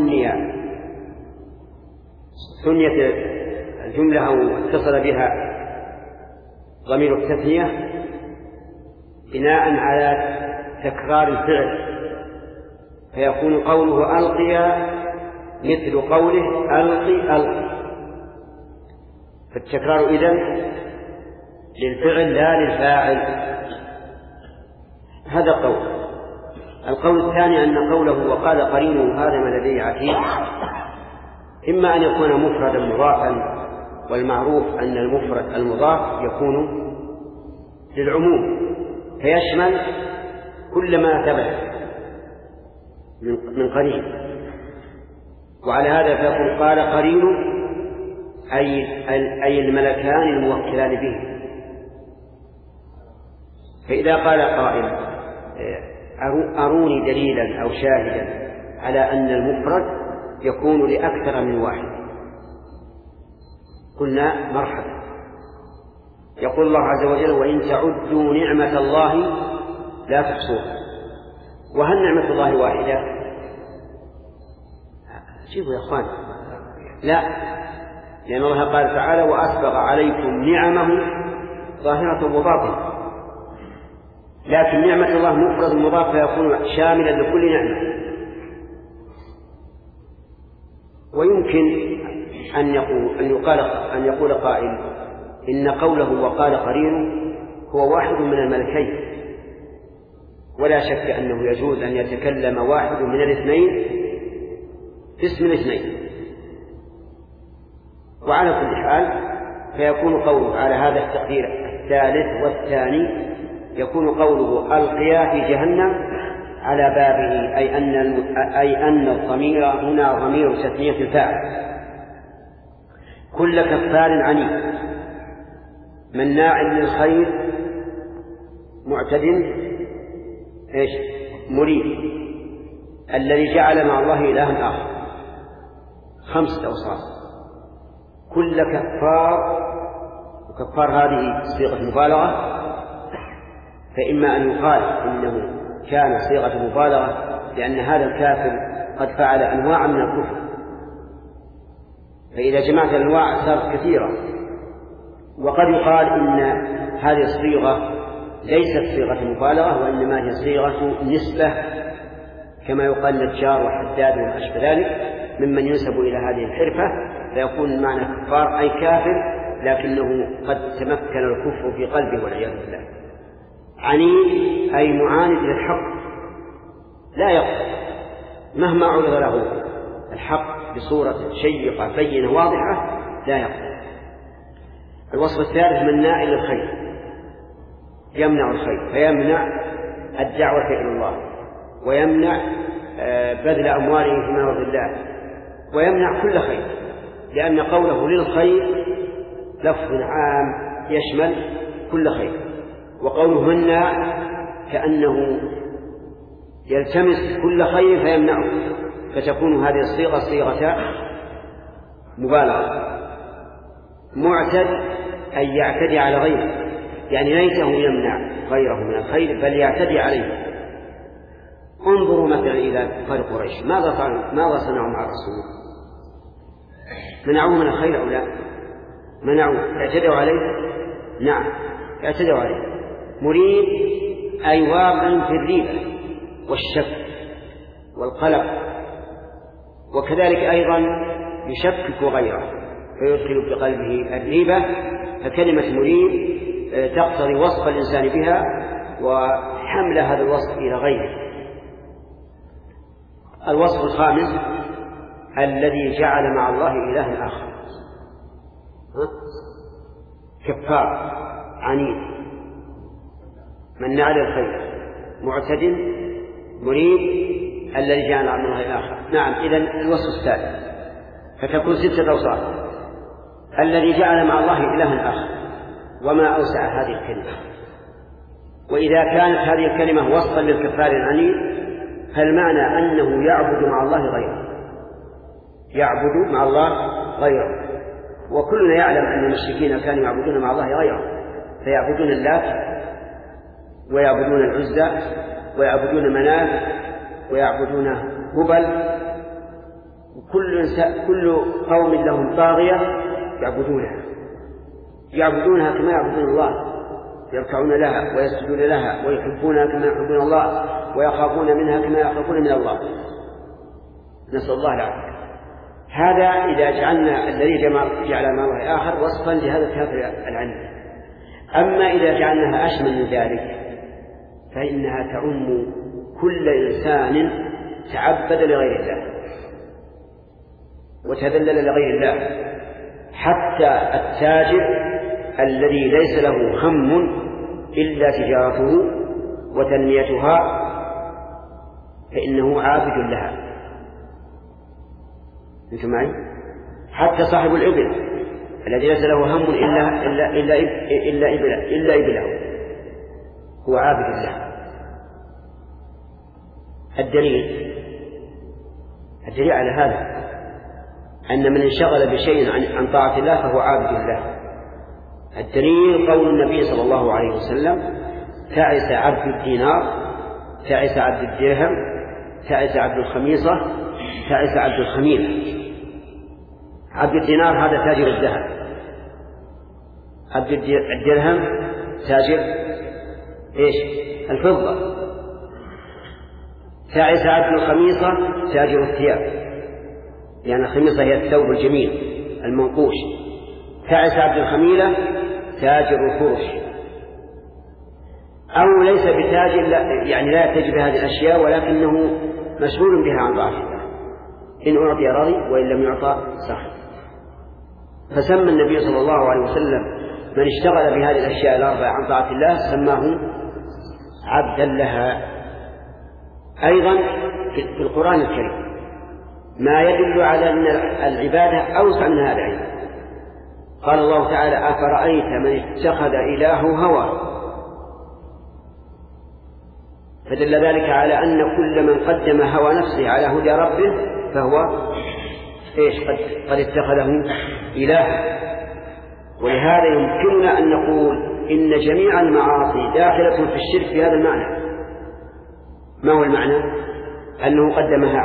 ثنية الجملة أو اتصل بها ضمير التثنية بناء على تكرار الفعل، فيكون قوله ألقيا مثل قوله ألقي، فالتكرار إذن للفعل لا للفاعل. هذا القول الثاني أن قوله وقال قرينه هذا ما لدي عتيد إما أن يكون مفردا مضافا، والمعروف أن المفرد المضاف يكون للعموم فيشمل كل ما ثبت من قرين، وعلى هذا فيقول قال قرينه أي الملكان الموكلان به. فإذا قال قائل أروني دليلا أو شاهدا على أن المفرد يكون لأكثر من واحد، قلنا مرحبا. يقول الله عز وجل وإن تعدوا نعمة الله لا تحصوها. وهل نعمة الله واحدة؟ شوفوا يا أخوان، لا، لأن الله قال تعالى وأسبغ عليكم نعمه ظاهرة وباطنة، لكن نعمة الله مفرد مضاف فيكون شاملا لكل نعمة. ويمكن أن يقول قائل إن قوله وقال قرينه هو واحد من الملكين، ولا شك أنه يجوز أن يتكلم واحد من الاثنين في اسم الاثنين. وعلى كل حال فيكون قوله على هذا التقدير الثالث والثاني يكون قوله ألقيا في جهنم على بابه، أي أن الضمير هنا ضمير تثنية الفاعل. كل كفار عنيد مناع للخير معتد مريد، الذي جعل مع الله إلها آخر. 5 أوصاف: كل كفار، وكفار هذه صيغة مبالغة، فإما أن يقال إنه كان صيغة مبالغة لأن هذا الكافر قد فعل أنواع من الكفر، فإذا جمعت الأنواع صارت كثيرة. وقد يقال إن هذه الصيغة ليست صيغة مبالغة، وإنما هي صيغة نسبة، كما يقال نجار وحداد وما أشبه ذلك ممن ينسب إلى هذه الحرفة، فيكون معنى كفار أي كافر لكنه قد تمكن الكفر في قلبه والعياذ بالله. عنيد أي معاند للحق، لا يقبل مهما عرض له الحق بصورة شيقة بينة واضحة، لا يقبل. الوصف الثالث مناع للخير، يمنع الخير، فيمنع الدعوة إلى الله، ويمنع بذل أمواله في مرض الله، ويمنع كل خير، لأن قوله للخير لفظ عام يشمل كل خير، وقوله منع كأنه يلتمس كل خير فيمنعه، فتكون هذه الصيغة صيغة مبالغة. معتد أي يعتدي على غيره، يعني ليته يمنع غيره من الخير بل يعتدي عليه. انظروا مثلا إلى كفار قريش، ماذا صنعوا مع الرسول؟ منعوه من الخير أو لا؟ منعوه. اعتدوا عليه؟ نعم اعتدوا عليه. مريد أي واقع في الريبة والشك والقلق، وكذلك أيضا يشكك غيره فيدخل بقلبه الريبة، فكلمة مريد تقتضي وصف الإنسان بها وحمل هذا الوصف إلى غيره. الوصف الخامس الذي جعل مع الله إلها آخر، كفار عنيد مناع للخير معتد مريب الذي جعل مع الله الآخر. نعم، إذن الوصف الثالث فتكون 6 أوصاف. الذي جعل مع الله إلها آخر، وما أوسع هذه الكلمة. وإذا كانت هذه الكلمة وصفا للكفار العنيد فالمعنى أنه يعبد مع الله غيره، يعبد مع الله غيره. وكلنا يعلم أن المشركين كانوا يعبدون مع الله غيره، فيعبدون اللات ويعبدون العزى ويعبدون منات ويعبدون هبل، كل قوم لهم طاغية يعبدونها كما يعبدون الله، يركعون لها ويسجدون لها ويحبونها كما يحبون الله ويخافون منها كما يخافون من الله، نسأل الله العافية. هذا إذا جعلنا الذي جعل مع الله آخر وصفا لهذا الكافر العنيد. أما إذا جعلناها أشمل من ذلك فإنها تعم كل إنسان تعبد لغير الله وتذلل لغير الله، حتى التاجر الذي ليس له هم إلا تجارته وتنميتها فإنه عابد لها. أنتم معي؟ حتى صاحب الإبل الذي ليس له هم إلا إبله هو عابد لها. الدليل على هذا أن من انشغل بشيء عن طاعة الله فهو عابد الله. الدليل قول النبي صلى الله عليه وسلم: تعس عبد الدينار، تعس عبد الدرهم، تعس عبد الخميصة، تعس عبد الخميلة. عبد الدينار هذا تاجر الذهب، عبد الدرهم تاجر الفضة، تعس عبد الخميصة تاجر الثياب، يعني الخميصة هي الثوب الجميل المنقوش. تعس عبد الخميلة تاجر الفرش. أو ليس بتاجر، يعني لا يحتاج بهذه الأشياء ولكنه مسؤول بها عن طاعة الله، إن أعطي رضي وإن لم يعطى سخط. فسمى النبي صلى الله عليه وسلم من اشتغل بهذه الأشياء الأربعة عن طاعة الله سماه عبدا لها. أيضا في القرآن الكريم ما يدل على أن العبادة أوسع من هذا أيضا. قال الله تعالى: أفرأيت من اتخذ إلهه هوى. فدل ذلك على أن كل من قدم هوى نفسه على هدى ربه فهو قد اتخذه إلها. ولهذا يمكننا أن نقول إن جميع المعاصي داخلة في الشرك بهذا المعنى. ما هو المعنى؟ أنه قدمها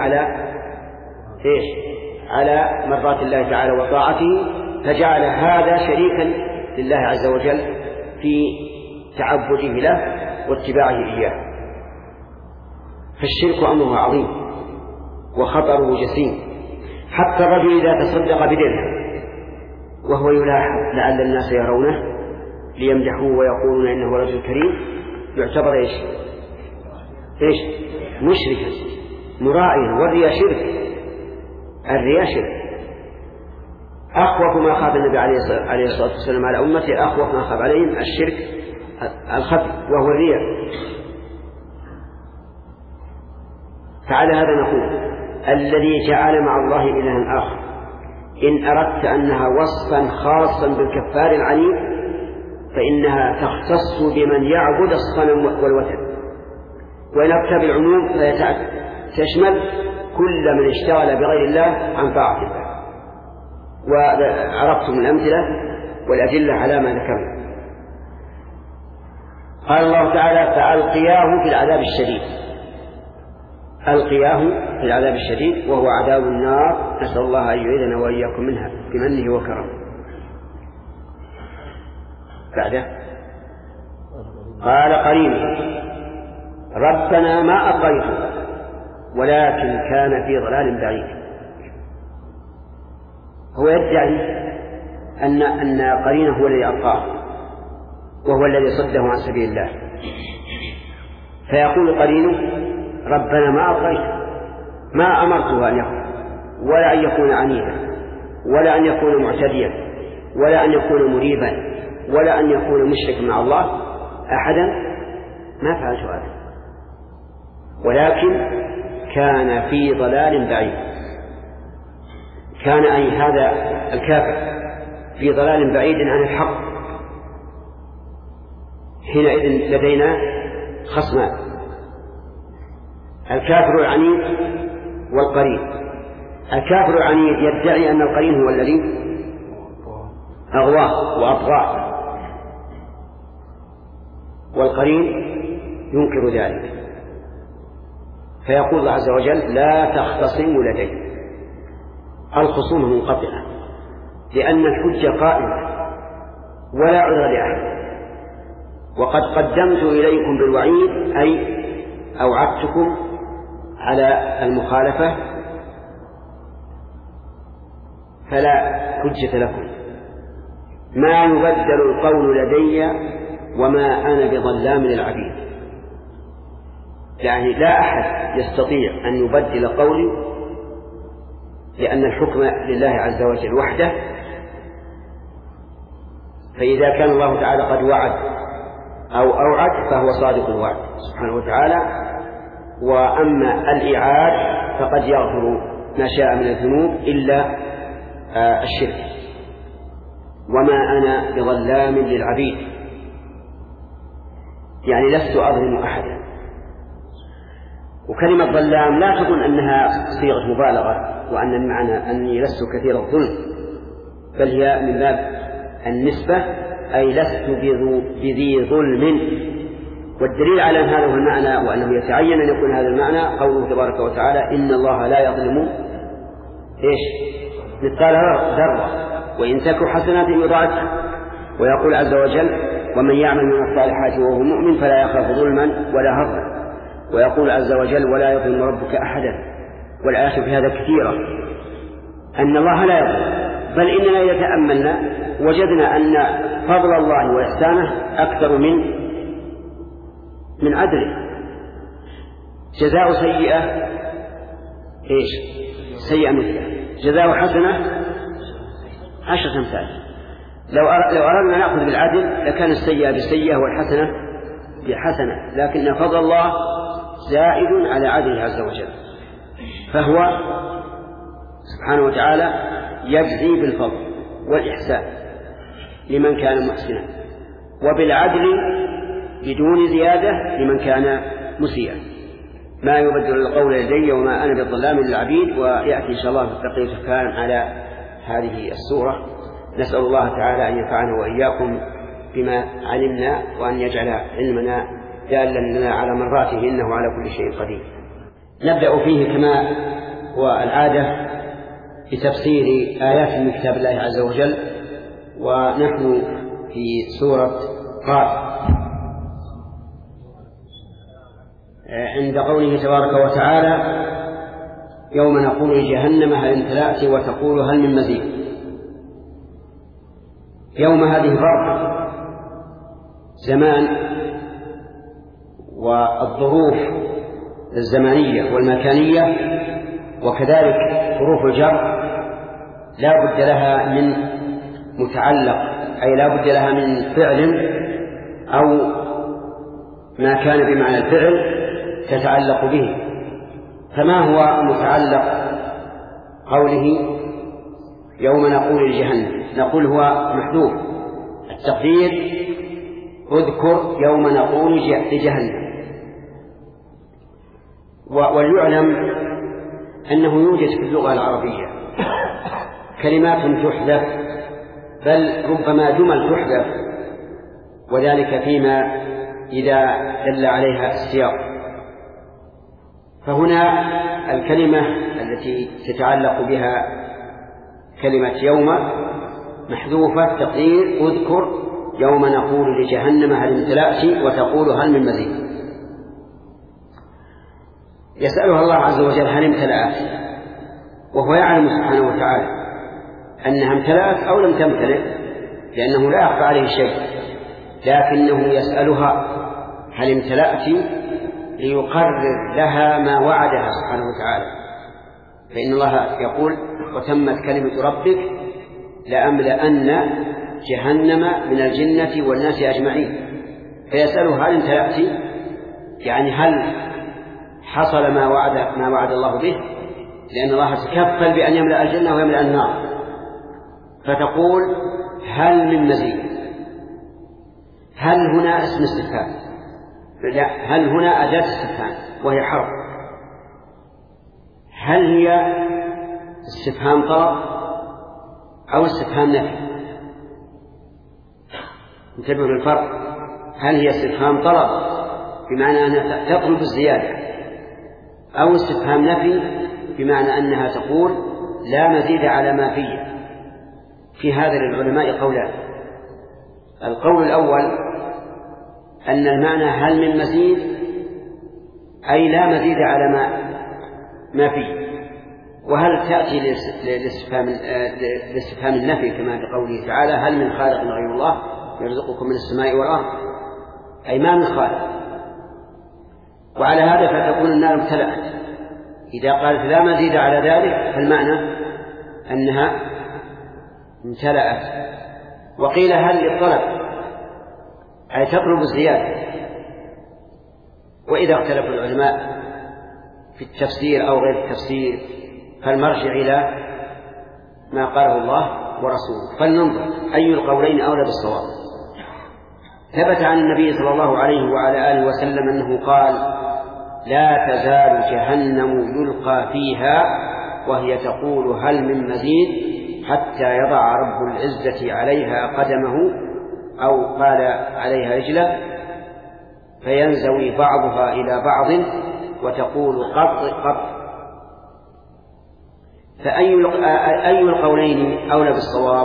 على مرضات الله تعالى وطاعته، فجعل هذا شريكا لله عز وجل في تعبده له واتباعه إياه. فالشرك أمره عظيم وخطره جسيم. حتى الرجل إذا تصدق بدرهم وهو يلاحظ لعل الناس يرونه ليمدحوه ويقولون إنه رجل كريم يعتبر مشركا مراعيا، والرياء شرك. الرياء شرك. أخوف ما خاف النبي عليه الصلاة والسلام على أمته، أخوف ما خاف عليهم الشرك الخفي وهو الرياء. فعلى هذا نقول: الذي جعل مع الله إلها آخر إن أردت أنها وصفا خاصا بالكفار العنيد فإنها تختص بمن يعبد الصنم والوثن، وإن أردت بالعموم فتشمل كل من اشتغل بغير الله عن طاعة الله. وعرفتم الأمثلة والأدلة على ما ذكرنا. قال الله تعالى: فألقياه في العذاب الشديد. ألقياه في العذاب الشديد وهو عذاب النار، نسأل الله أن يعيذنا وإياكم منها بمنه وكرمه. بعده قال قرينه: ربنا ما أطغيته ولكن كان في ضلال بعيد. هو يدعي أن قرينه هو الذي ألقاه وهو الذي صده عن سبيل الله، فيقول قرينه ربنا ما أطغيته، ما أمرته أن يكون، ولا أن يكون عنيدا، ولا أن يكون معتديا، ولا أن يكون مريبا، ولا أن يكون مشركا مع الله أحدا، ما فعلت هذا، ولكن كان في ضلال بعيد. كان أي هذا الكافر في ضلال بعيد عن الحق. حينئذ لدينا خصمان: الكافر العنيد والقرين. الكافر العنيد يدعي أن القرين هو الذي أغواه وأطغاه، والقرين ينكر ذلك، فيقول الله عز وجل: لا تختصموا لدي. الخصومة منقطعة، لأن الحجة قائمة ولا عذر لأحد، وقد قدمت إليكم بالوعيد، أي أوعدتكم على المخالفة، فلا حجة لكم. ما يبدل القول لدي وما أنا بظلام للعبيد. يعني لا أحد يستطيع أن يبدل قولي، لأن الحكم لله عز وجل وحده. فإذا كان الله تعالى قد وعد أو أوعد فهو صادق الوعد سبحانه وتعالى. وأما الإعاد فقد يغفر ما شاء من الذنوب إلا الشرك. وما أنا بظلام للعبيد، يعني لست أظلم أحدا. وكلمة ظلام لا تكون أنها صيغة مبالغة وأن المعنى أني لست كثير الظلم، بل هي من باب النسبة، أي لست بذي ظلم. والدليل على أن هذا هو المعنى وأنه يتعين أن يكون هذا المعنى قوله تبارك وتعالى: إن الله لا يظلم مثقال ذرة وإن تك حسنة يضاعفها. ويقول عز وجل: ومن يعمل من الصالحات وهو مؤمن فلا يخاف ظلما ولا هضما. ويقول عز وجل: ولا يظلم ربك أحدا. والآيات في هذا كثيرة، أن الله لا يظلم، بل إننا إذا تأملنا وجدنا أن فضل الله وإحسانه أكثر من عدله. جزاء سيئة سيئة مثلها، جزاء حسنة 10 أمثال. لو أردنا نأخذ بالعدل لكان السيئة بسيئة والحسنة بحسنة، لكن فضل الله زائد على عدله عز وجل، فهو سبحانه وتعالى يجزي بالفضل والإحسان لمن كان محسنا، وبالعدل بدون زيادة لمن كان مسيئا. ما يبدل القول لدي وما أنا بظلام للعبيد. ويأتي إن شاء الله في بقية الكلام على هذه السورة. نسأل الله تعالى أن ينفعنا وإياكم بما علمنا، وأن يجعل علمنا دالا لنا على مراته، إنه على كل شيء قدير. نبدأ فيه كما هو العادة بتفسير آيات من كتاب الله عز وجل، ونحن في سورة قاف عند قوله تبارك وتعالى: يوم نقول لجهنم هل امتلأت وتقول هل من مزيد. يوم هذه ظرف زمان، والظروف الزمانية والمكانية وكذلك ظروف الجر لا بد لها من متعلق، أي لا بد لها من فعل أو ما كان بمعنى الفعل تتعلق به. فما هو متعلق قوله يوم نقول لجهنم؟ نقول هو محذوف، التقدير اذكر يوم نقول لجهنم. وليعلم أنه يوجد في اللغة العربية كلمات تحذف، بل ربما جمل تحذف، وذلك فيما إذا دل عليها السياق. فهنا الكلمة التي تتعلق بها كلمة يوم محذوفة، تقدير اذكر يوم نقول لجهنم هل امتلأت وتقول هل من مزيد. يسألها الله عز وجل هل امتلأت، وهو يعلم سبحانه وتعالى أنها امتلأت أو لم تمتلئ، لأنه لا يخفى عليه شيء، لكنه يسألها هل امتلأت ليقرر لها ما وعدها سبحانه وتعالى. فإن الله يقول وتمت كلمة ربك لأملأن جهنم من الجنة والناس أجمعين. فيسأله هل أنت يأتي، يعني هل حصل ما وعد الله به، لأن الله تكفل بأن يملأ الجنة ويملأ النار. فتقول هل من مزيد. هل هنا اسم استفهام، لا، هل هنا أداة استفهام وهي حرف. هل هي استفهام طلب أو استفهام نفي؟ انتبهوا للفرق. هل هي استفهام طلب بمعنى أنها تطلب الزيادة، أو استفهام نفي بمعنى أنها تقول لا مزيد على ما فيه. في هذا للعلماء قولان. القول الأول أن المعنى هل من مزيد أي لا مزيد على ما فيه. وهل تأتي لاستفهام النفي كما في قوله تعالى هل من خالق غير الله يرزقكم من السماء والأرض، أي ما من خالق. وعلى هذا فتكون النار امتلأت. إذا قالت لا مزيد على ذلك فالمعنى أنها امتلأت. وقيل هل للطلب أي تطلب الزيادة. وإذا اختلف العلماء في التفسير أو غير التفسير فالمرجع إلى ما قاله الله ورسوله. فلننظر أي القولين أولى بالصواب. ثبت عن النبي صلى الله عليه وعلى آله وسلم أنه قال لا تزال جهنم يلقى فيها وهي تقول هل من مزيد حتى يضع رب العزة عليها قدمه أو قال عليها رجله فينزوي بعضها إلى بعض وتقول قط قط. فأي القولين أولى بالصواب؟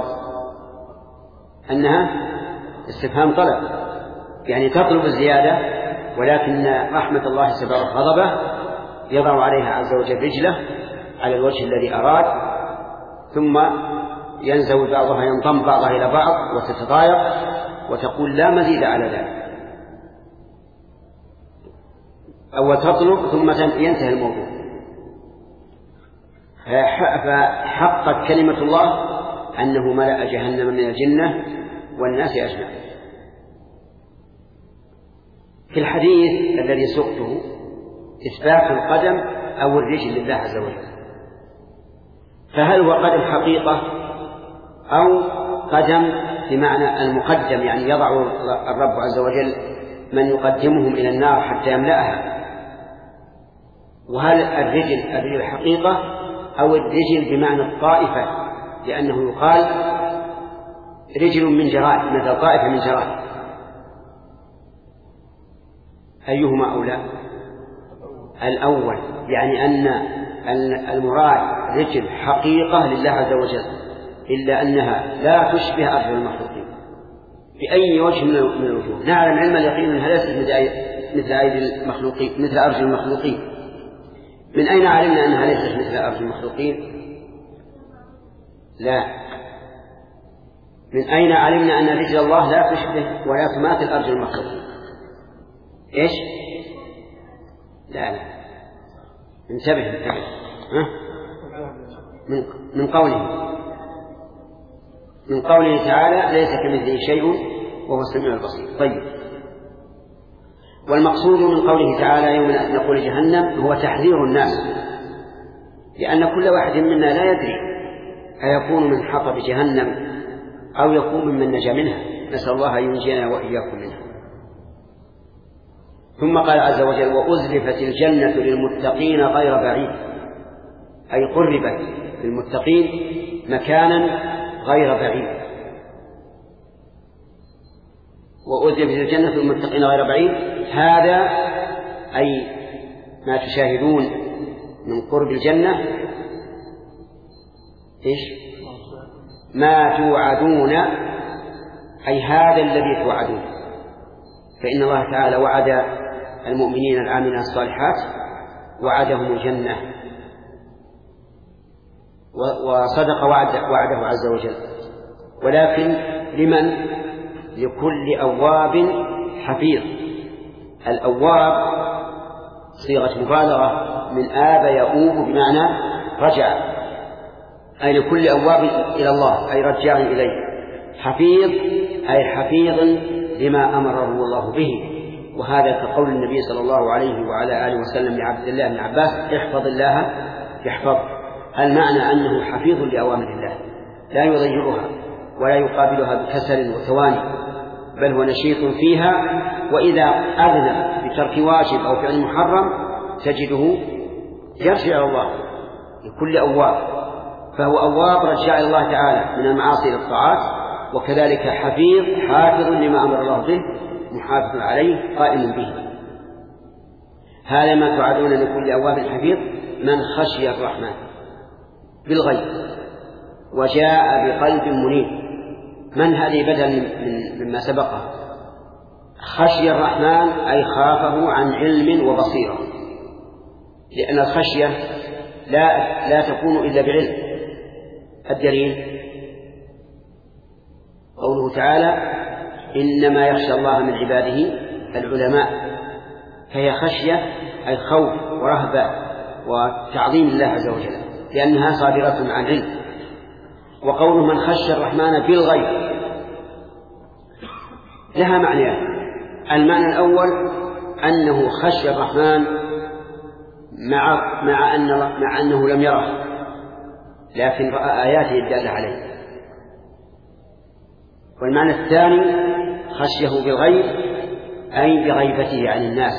أنها استفهام طلب، يعني تطلب الزيادة، ولكن رحمة الله سبحانه غضبه يضع عليها عز وجل رجله على الوجه الذي أراد، ثم ينزوي بعضها ينضم بعضها إلى بعض وتتضايق وتقول لا مزيد على ذلك، أو تطلب ثم ينتهي الموضوع. فحقت كلمة الله أنه ملأ جهنم من الجنة والناس أجمعين. في الحديث الذي سقته إثبات القدم أو الرجل لله عز وجل، فهل هو قدم حقيقة أو قدم بمعنى المقدم، يعني يضع الرب عز وجل من يقدمهم إلى النار حتى يملأها؟ وهل الرجل حقيقة أو الرجل بمعنى الطائفة، لأنه يقال رجل من جراد مثل طائفة من جراد، أيهما أولى؟ الأول، يعني أن المراد رجل حقيقة لله عز وجل، إلا أنها لا تشبه أرجل المخلوقين بأي وجه من الوجوه. نعلم علم اليقين أنها ليست مثل أيدي المخلوقين، مثل أرجل المخلوقين. من أين علمنا أنها ليست مثل أرجل المخلوقين؟ لا، من أين علمنا أن رجل الله لا تشبه ولا تماثل أرجل المخلوقين؟ إيش؟ لا انتبه من قوله تعالى ليس كمثله شيء وهو السميع البصير. طيب، والمقصود من قوله تعالى يوم نقول جهنم هو تحذير الناس، لأن كل واحد منا لا يدري أيكون من حطب جهنم أو يكون ممن نجا منها، نسأل الله أن ينجينا وإياكم منها. ثم قال عز وجل وأزلفت الجنة للمتقين غير بعيد، أي قربت للمتقين مكانا غير بعيد. وأزلفت الجنة للمتقين غير بعيد، هذا أي ما تشاهدون من قرب الجنة إيش؟ ما توعدون، أي هذا الذي توعدون. فإن الله تعالى وعد المؤمنين العاملين الصالحات، وعدهم الجنة، وصدق وعده عز وجل. ولكن لمن؟ لكل أواب حفيظ. الأواب صيغة مبالغة من آب يؤوب بمعنى رجع، أي لكل أواب إلى الله أي رجاع إليه. حفيظ أي حفيظ لما أمره الله به، وهذا كقول النبي صلى الله عليه وعلى آله وسلم لعبد الله بن عباس: احفظ الله يحفظ. المعنى أنه حفيظ لأوامر الله لا يضيعها ولا يقابلها بكسل وتواني، بل هو نشيط فيها، وإذا أذنب بترك واجب أو فعل محرم تجده يرجع إلى الله لكل أواب، فهو أواب رجاء الله تعالى من المعاصي للطاعات، وكذلك حفيظ حافظ لما أمر الله به محافظ عليه قائم به. هذا ما توعدون لكل أواب حفيظ من خشي الرحمن بالغيب وجاء بقلب منيب. من هذه بدل مما سبقه. خشي الرحمن أي خافه عن علم وبصيرة، لأن الخشية لا تكون إلا بعلم. الدليل قوله تعالى: إنما يخشى الله من عباده العلماء، فهي خشية أي خوف ورهبة وتعظيم الله عز وجل، لأنها صادرة عن علم. وقوله من خشى الرحمن بالغيب لها معنيان. المعنى الأول أنه خشى الرحمن مع أنه لم يره، لكن رأى آياته الدالة عليه. والمعنى الثاني خشيه بالغيب أي بغيبته عن الناس،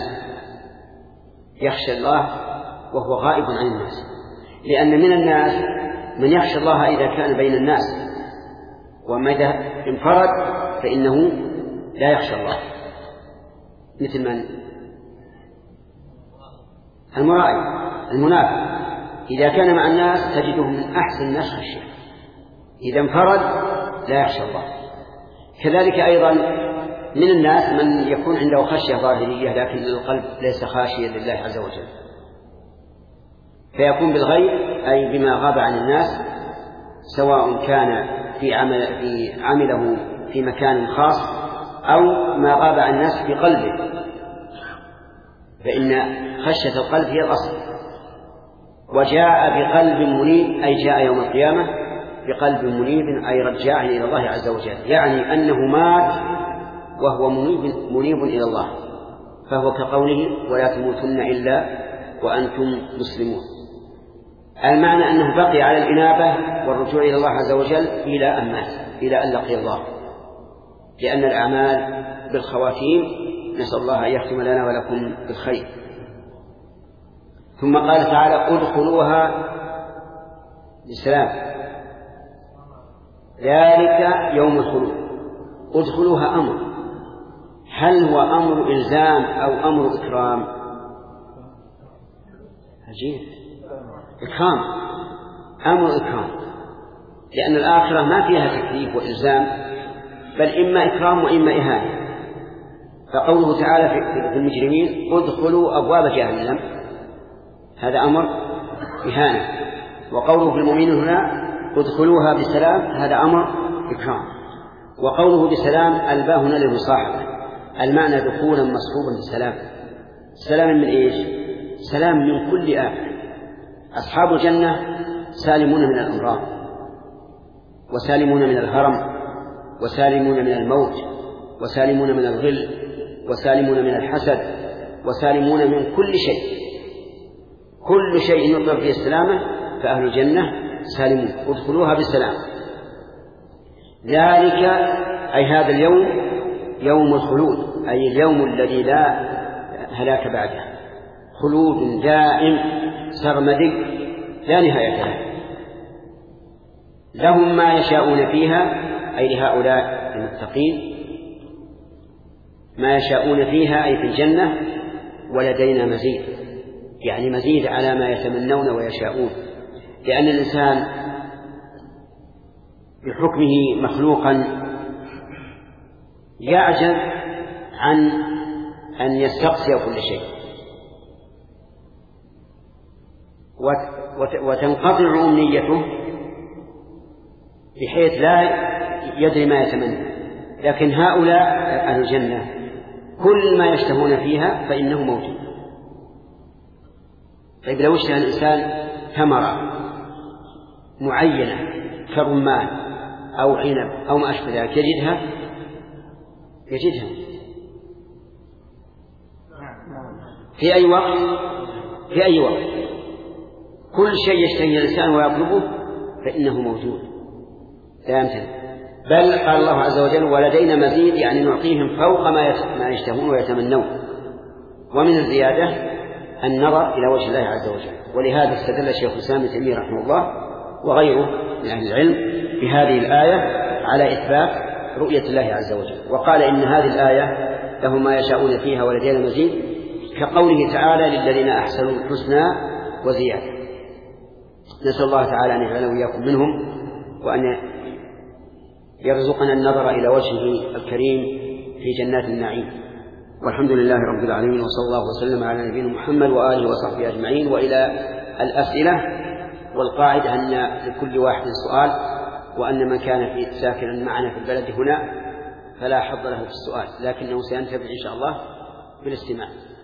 يخشى الله وهو غائب عن الناس، لأن من الناس من يخشى الله إذا كان بين الناس، ومتى انفرد فإنه لا يخشى الله، مثل من المرائي المنافق إذا كان مع الناس تجده من أحسن الناس خشية، إذا انفرد لا يخشى الله. كذلك أيضا من الناس من يكون عنده خشية ظاهرية لكن القلب ليس خاشيا لله عز وجل، فيكون بالغيب أي بما غاب عن الناس، سواء كان في عمله في مكان خاص أو ما غاب عن الناس في قلبه، فإن خشية القلب هي الأصل. وجاء بقلب منيب أي جاء يوم القيامة بقلب منيب أي رجاع إلى الله عز وجل، يعني أنه مات وهو منيب إلى الله، فهو كقوله: ولا تموتن إلا وأنتم مسلمون. المعنى أنه بقي على الإنابة والرجوع إلى الله عز وجل إلى أن مات، إلى أن لقي الله، لأن الأعمال بالخواتيم، نسأل الله أن يختم لنا ولكم بالخير. ثم قال تعالى: ادخلوها بالسلام، ذلك يوم الخلود. ادخلوها أمر، هل هو أمر إلزام أو أمر إكرام؟ عجيب، إكرام، أمر إكرام، لأن الآخرة ما فيها تكليف وإلزام، بل إما إكرام وإما إهانة. فقوله تعالى في المجرمين: ادخلوا أبواب جهنم، هذا أمر إهانة. وقوله في المؤمنين هنا: ادخلوها بسلام، هذا أمر إكرام. وقوله بسلام الباء هنا للمصاحبة، المعنى دخولا مصحوبا بسلام. سلام من إيش؟ سلام من كل آفة. أصحاب الجنة سالمون من الأمراض، وسالمون من الهرم، وسالمون من الموت، وسالمون من الغل، وسالمون من الحسد، وسالمون من كل شيء. كل شيء يطلب فيه السلامة فأهل الجنة سالمون. ادخلوها بالسلام. ذلك أي هذا اليوم يوم الخلود، أي اليوم الذي لا هلاك بعده، خلود دائم سرمدي لا نهاية له. لهم ما يشاءون فيها، أي لهؤلاء المتقين ما يشاءون فيها أي في الجنة، ولدينا مزيد، يعني مزيد على ما يتمنون ويشاءون، لأن الإنسان بحكمه مخلوقا يعجز عن أن يستقصي كل شيء، وتنقطع أمنيته بحيث لا يدري ما يتمنى. لكن هؤلاء أهل الجنة كل ما يشتهون فيها فإنه موجود، طيب لو اشتهى الإنسان ثمرة معينة كرمان أو عنب أو ما أشبه ذلك يجدها في أي وقت كل شيء يشتهي الإنسان ويطلبه فإنه موجود لا يمتنع. بل قال الله عز وجل ولدينا مزيد، يعني نعطيهم فوق ما يشتهون ويتمنون. ومن الزيادة النظر إلى وجه الله عز وجل. ولهذا استدل الشيخ الإسلام ابن تيمية رحمه الله وغيره من أهل العلم بهذه الآية على إثبات رؤية الله عز وجل، وقال إن هذه الآية لهم ما يشاءون فيها ولدينا مزيد، كقوله تعالى للذين أحسنوا الحسنى وزيادة. نسأل الله تعالى أن يجعلنا وإياكم منهم، وأن يرزقنا النظر إلى وجهه الكريم في جنات النعيم. والحمد لله رب العالمين، وصلى الله وسلم على نبينا محمد وآله وصحبه أجمعين. وإلى الأسئلة، والقاعدة أن لكل واحد سؤال، وأن من كان ساكنا معنا في البلد هنا فلا حظ له في السؤال، لكنه سينتفع إن شاء الله بالاستماع.